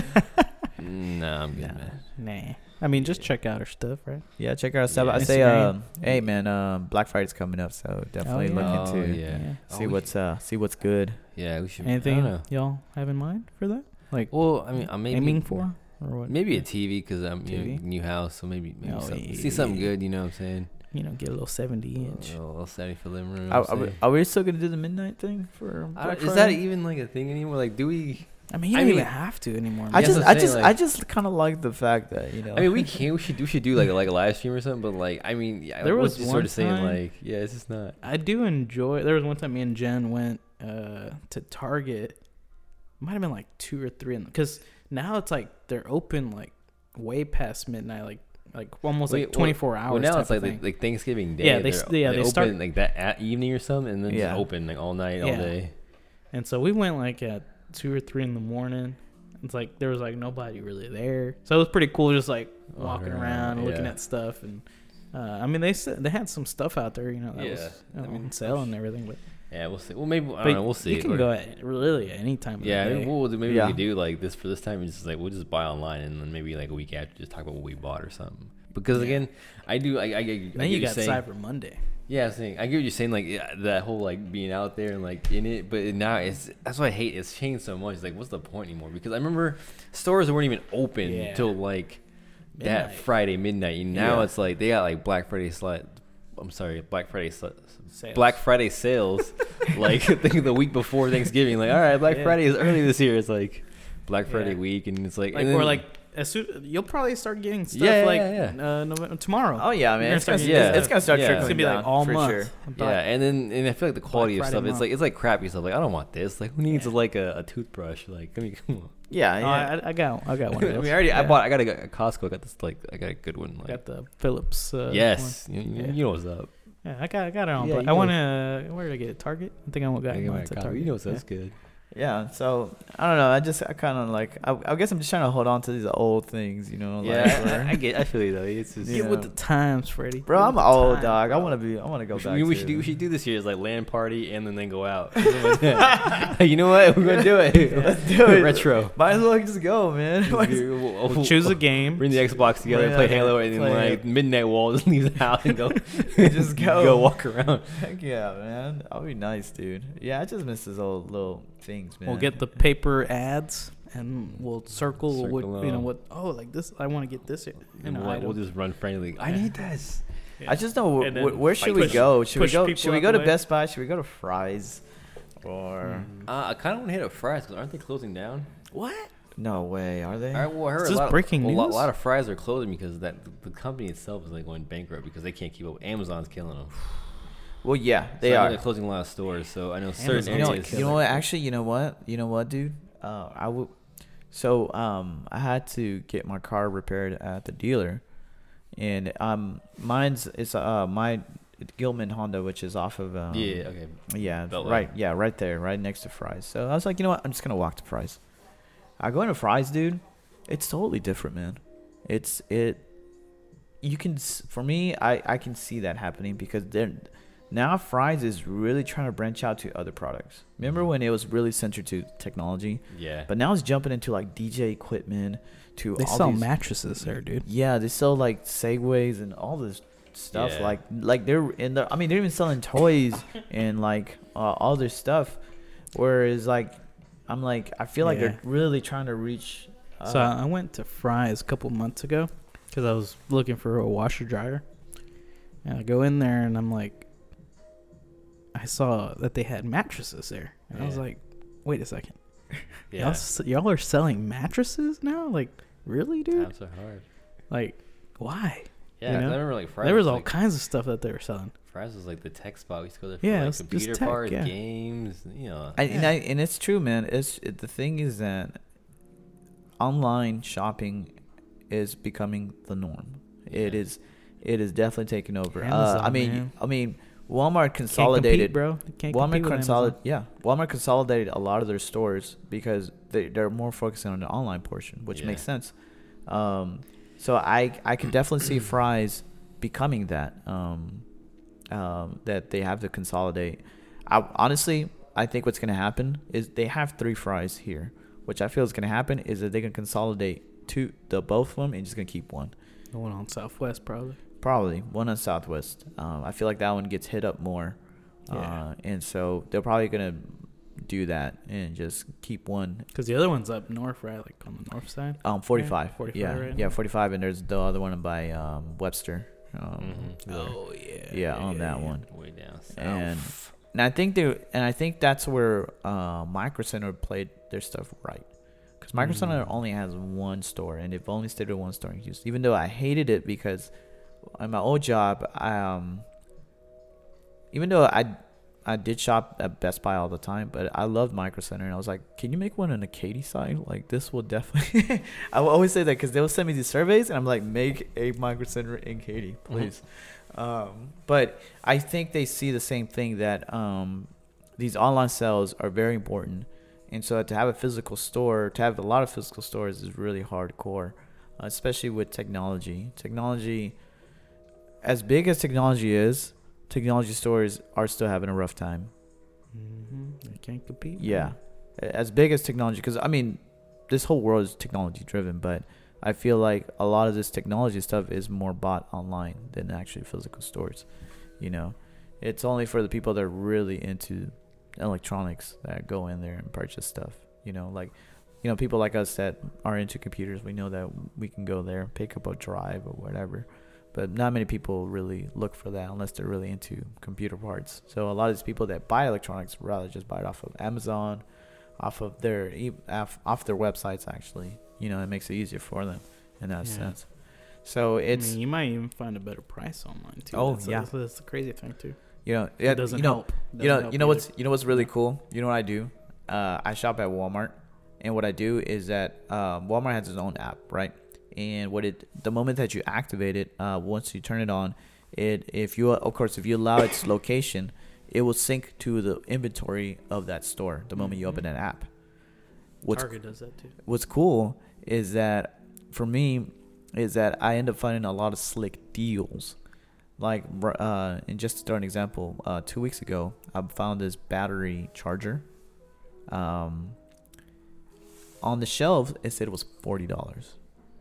Nah, I'm good, Nah. man. Nah. I mean, just check out our stuff, right? Yeah, check out our stuff. Yeah. I say, Instagram. um, hey man, um, Black Friday's coming up, so definitely yeah. look Oh, into yeah. see Oh, we what's uh see what's good. Yeah, we should. Anything I don't know. y'all have in mind for that? Like Well, I mean, I'm maybe aiming for or what? maybe a T V, because I'm you T V? know, new house, so maybe maybe Oh, something, yeah. see something good. You know what I'm saying? You know, get a little seventy inch. A little setting for living room. Are, say. are, we, are we still gonna do the midnight thing for I Black don't- is Friday? that even like a thing anymore? Like, do we? I mean, you I don't mean- even have to anymore. I Yeah, just, that's I what I'm just, saying, I like- just kind of like the fact that, you know. I mean, we can. We should. We should do like a, like a live stream or something. But like, I mean, yeah, There I was just one sort of saying time- like, yeah, it's just not. I do enjoy. There was one time me and Jen went uh, to Target. Might have been like two or three, because now it's like they're open like way past midnight, like like almost Wait, like well- twenty-four hours. Well, now type it's like of the, thing. like Thanksgiving Day. Yeah, they they're- s- yeah, they open start- like that at evening or something, and then Yeah. just open like all night, all Yeah. day. And so we went like at two or three in the morning. It's like there was like nobody really there, so it was pretty cool, just like walking Walking around, around, and looking yeah. at stuff. And uh, I mean, they said they had some stuff out there, you know, that Yeah, was you I know, mean, on sale and everything. But, Yeah, we'll see. Well, maybe I but don't know. We'll see. You can Or- go at really any time. Of Yeah, the maybe, day. we'll, do- maybe Yeah. we could do like this for this time. It's just like we'll just buy online, and then maybe like a week after, just talk about what we bought or something. Because Yeah. again, I do. I, I, I, Then I get you got saying, Cyber Monday. Yeah, I was saying, I get what you're saying, like yeah, that whole like being out there and like in it, but now it's that's what I hate. It's changed so much. It's like, what's the point anymore? Because I remember stores weren't even open Yeah. till like Midnight. that Friday midnight. And now Yeah. it's like they got like Black Friday sli I'm sorry, Black Friday sli Sales. Black Friday sales, like I think the week before Thanksgiving. Like, all right, Black Yeah. Friday is early this year. It's like Black Friday Yeah. week, and it's like, Like and or then- like as soon you'll probably start getting stuff Yeah, yeah, like yeah, Uh, November, tomorrow. Oh yeah, You're man, gonna it's gonna, start getting it's, it's gonna start Yeah. trickling It's gonna be like down, all for month. sure. But yeah, and then and I feel like the quality of Friday stuff. It's month. like it's like crappy stuff. Like I don't want this. Like who needs Yeah. like a, a toothbrush? Like I mean, come on. Yeah, Oh, yeah. I, I got I got one. I Of those. mean, I already I Yeah. bought. I got a at Costco. I got this like I got a good one. I Like got the Philips. Uh, yes, you, you, Yeah. you know what's up. one. Yeah, I got I got it on. Yeah, but you I know. want to. Where did I get it? Target. I think I got I got my mine to Costco. Target. You know what's yeah. that's good. Yeah, so I don't know. I just I kind of like I, I guess I'm just trying to hold on to these old things, you know. Yeah, like, I, where- I get. I feel you though. It's just. Yeah. Get with the times, Freddie. bro, Get I'm with the old times, dog. I bro. want to be. I want to go We should, back. we, to, should do. We should do this year is like land party and then then go out. You know what? We're gonna do it. Let's do it. Retro. Might as well just go, man. Might as- We'll, We'll choose a game. Bring the Xbox together, Bring play it, Halo, and then play like midnight wall, just leave the house and go, Just go. go walk around. Heck yeah, man. That'll be nice, dude. Yeah, I just miss those old little things, man. We'll get the paper ads and we'll circle, Circle what you know them. what. Oh, like this. I want to get this. In And an we'll, item. we'll just run friendly. I Yeah. need this. I just know And wh- then where should push- we go? Should we push go? people Should we out go the to way. Best Buy? Should we go to Fry's? Or Uh, I kind of want to hit up Fry's because aren't they closing down? What? no way, are they? I, well, I heard Is a this lot breaking of, a lot, news? a lot of Fry's are closing because that the company itself is like going bankrupt because they can't keep up. Amazon's killing them. Well, yeah, they so I know are. They're closing a lot of stores, so I know certain Amazon's You know, areas. you know what? Actually, you know what? You know what, dude? Uh, I would. So, um, I had to get my car repaired at the dealer, and um, mine's it's uh my Gilman Honda, which is off of um, Yeah. Okay. yeah, Beltway. right, yeah, right there, right next to Fry's. So I was like, you know what? I'm just gonna walk to Fry's. I go into Fry's, dude. It's totally different, man. It's it. You can s- for me, I I can see that happening because they're now Fry's is really trying to branch out to other products. Remember when it was really centered to technology, Yeah. but now it's jumping into like D J equipment to They all sell these, mattresses there, dude. yeah, they sell like Segways and all this stuff. Yeah. Like like they're in the. I mean, they're even selling toys and like uh, all this stuff. Whereas like, I'm like, I feel like Yeah. they're really trying to reach. Uh, So I I went to Fry's a couple months ago because I was looking for a washer dryer, and I go in there and I'm like, I saw that they had mattresses there, and I was Yeah. like, wait a second, Yeah. y'all, s- y'all are selling mattresses now? Like, really, dude? Times are hard. Like, why? Yeah. You 'cause know? I remember like Fry's. there was all like, kinds of stuff that they were selling. Fry's was like the tech spot. We used to go there for Yeah, it like was just computer tech, parts, yeah. games. You know. I, and, I, and it's true, man. It's it, the thing is that online shopping is becoming the norm. It Yeah. is, it is definitely taking over. uh, Amazon, I mean, man. I mean, Walmart Can't consolidated. compete, bro. They can't Walmart compete with consolidated, Amazon. yeah. Walmart consolidated a lot of their stores because they they're more focusing on the online portion, which Yeah. makes sense. Um, so I I can definitely see Fry's becoming that. Um, um, that they have to consolidate. I honestly I think what's gonna happen is they have three Fry's here, which I feel is gonna happen is that they can consolidate two the both of them and just gonna keep one. The one on Southwest, probably. Probably one on Southwest. Um, I feel like that one gets hit up more, Yeah. uh, and so they're probably gonna do that and just keep one. Because the other one's up north, right? Like on the north side. Um, forty-five. forty-five, yeah, right? yeah, forty-five, and there's the other one by um, Webster. Um, Mhm. Oh yeah. yeah, on that one. Way down south. And and I think they and I think that's where uh, Micro Center played their stuff right. Because Micro Center Mm. only has one store, and they've only stayed at one store in Houston. Even though I hated it because in my old job, I, um, even though I I did shop at Best Buy all the time, but I loved Micro Center, and I was like, can you make one on the Katy side? Like this will definitely. I will always say that because they will send me these surveys, and I'm like, make a Micro Center in Katy, please. Um, but I think they see the same thing that um, these online sales are very important, and so to have a physical store, to have a lot of physical stores is really hardcore, uh, especially with technology. Technology, as big as technology is, technology stores are still having a rough time. Mm-hmm. They can't compete. Yeah, as big as technology, because I mean, this whole world is technology driven, but I feel like a lot of this technology stuff is more bought online than actually physical stores. You know, it's only for the people that are really into electronics that go in there and purchase stuff. You know, like, you know, people like us that are into computers, we know that we can go there, pick up a drive or whatever. But not many people really look for that unless they're really into computer parts. So a lot of these people that buy electronics rather just buy it off of Amazon, off of their e- off, off their websites. Actually, you know, it makes it easier for them in that Yeah. sense. So it's I mean, you might even find a better price online too. Oh, that's, yeah. that's, that's the crazy thing too. you know yeah, It doesn't you know help. you Doesn't know help you know either. what's you know what's really cool. You know what I do? Uh, I shop at Walmart, And what I do is that um, Walmart has its own app, right? And what it the moment that you activate it, uh, once you turn it on, it if you of course if you allow its location, it will sync to the inventory of that store the moment you open that app. What's, Target does that too. What's cool is that for me is that I end up finding a lot of slick deals. Like, uh, and just to throw an example, uh, two weeks ago, I found this battery charger. Um, on the shelf, it said it was forty dollars.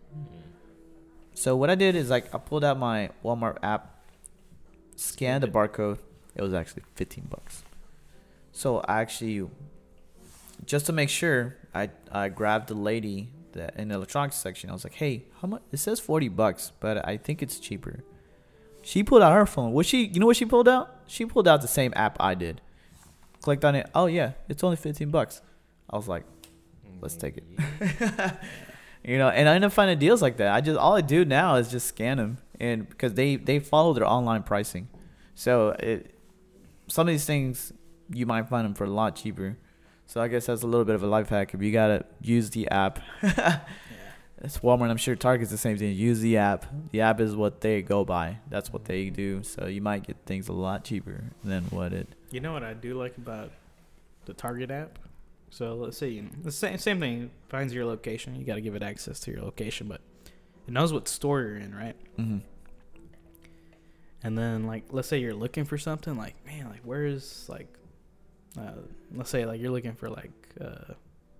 So what I did is like I pulled out my Walmart app, scanned the barcode. It was actually fifteen bucks. So I actually, just to make sure, I I grabbed the lady that in the electronics section. I was like, "Hey, how much?" It says forty bucks, but I think it's cheaper. She pulled out her phone. What she? You know what she pulled out? She pulled out the same app I did. Clicked on it. Oh yeah, it's only fifteen bucks. I was like, let's take it. You know, and I end up finding deals like that. I just all I do now is just scan them, and because they they follow their online pricing, so it some of these things you might find them for a lot cheaper. So I guess that's a little bit of a life hack. If you gotta use the app, yeah. It's Walmart. I'm sure Target's the same thing. Use the app. The app is what they go by. That's what they do. So you might get things a lot cheaper than what it. You know what I do like about the Target app? So let's say you, the same same thing finds your location. You got to give it access to your location, but it knows what store you're in, right? Mm-hmm. And then like let's say you're looking for something, like man, like where is like, uh, let's say like you're looking for like uh,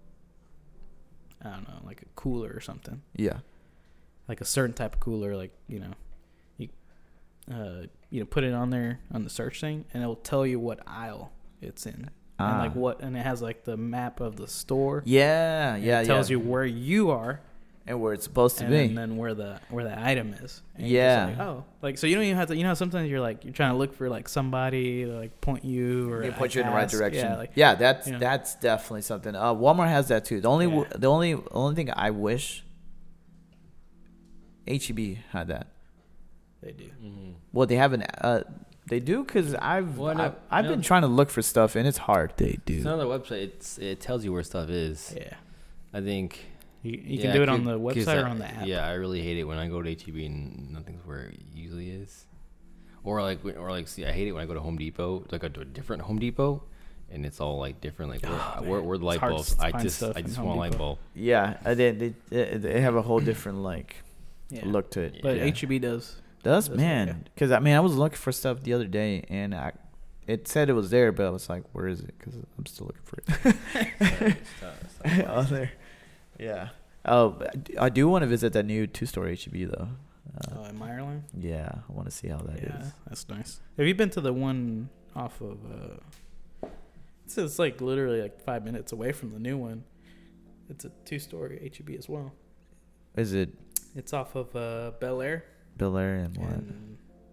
I don't know, like a cooler or something. Yeah. Like a certain type of cooler, like you know, you uh you know put it on there on the search thing, and it'll tell you what aisle it's in. Ah. And like what, and it has like the map of the store. Yeah, yeah, it tells yeah. you where you are and where it's supposed to and be, and then where the where the item is. And yeah. you're just like, oh, like so you don't even have to. You know, sometimes you're like you're trying to look for like somebody to like point you or They point like you in the right ask. direction. Yeah, like, yeah, that's you know. that's definitely something. Uh, Walmart has that too. The only Yeah. the only only thing I wish H E B had that. they do. Mm-hmm. Well, they haven't. Uh, they do because I've Well, no, I've, I've no. been trying to look for stuff and it's hard. They do. It's not on the website. It's it tells you where stuff is. Yeah, I think you, you yeah, can do it on could- the 'cause website I- or on the app. Yeah, I really hate it when I go to H E B and nothing's where it usually is. Or like when- or like see, I hate it when I go to Home Depot, like I go to a different Home Depot, and it's all like different. Like where Oh, where, where the It's light hard bulbs? to I find just stuff I in just Home want a light Depot. bulb. Yeah, uh, they, they they have a whole different like Yeah. look to it. But yeah. H E B does. Does Does, man? okay. Because I mean, I was looking for stuff the other day, and I, it said it was there, but I was like, "Where is it?" Because I'm still looking for it. On there, yeah. Oh, but I do- I do want to visit that new two-story H E B though. Uh, Oh, in Ireland. yeah, I want to see how that is. Yeah, that's nice. Have you been to the one off of? Uh, it's, it's like literally like five minutes away from the new one. It's a two-story H E B as well. Is it It's off of uh, Bel Air Bel Air and what? and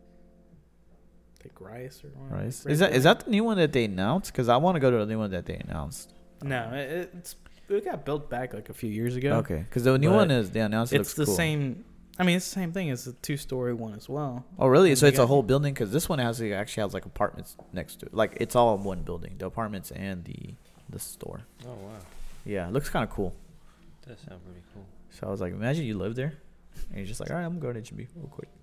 like Rice or what? Rice? Red Is that is Bank. that the new one that they announced? Because I want to go to the new one that they announced. No, it, it's it got built back like a few years ago. Okay, because the new But one is they announced. It It's looks the cool. same. I mean, it's the same thing as the two-story one as well. Oh, really? And So you it's a got- whole building? Because this one has actually has like apartments next to it. Like it's all in one building, the apartments and the the store. Oh wow, Yeah, it looks kind of cool. that sounds pretty cool. So I was like, imagine you live there, and you're just like, all right, I'm going to H E B real quick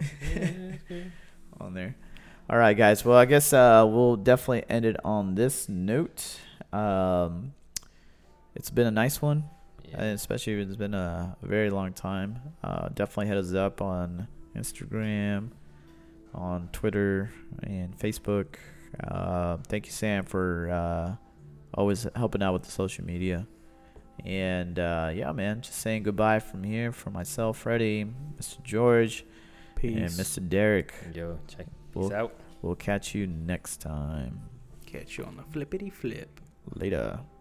on there. All right, guys. Well, I guess uh, we'll definitely end it on this note. Um, it's been a nice one. Yeah. And especially if it's been a, a very long time. Uh, definitely hit us up on Instagram, on Twitter, and Facebook. Uh, thank you, Sam, for uh, always helping out with the social media. And uh, yeah, man, just saying goodbye from here for myself, Freddie, Mister George, Peace. and Mister Derek. Yo, check We'll- this out. We'll catch you next time. Catch you on the flippity flip. Later.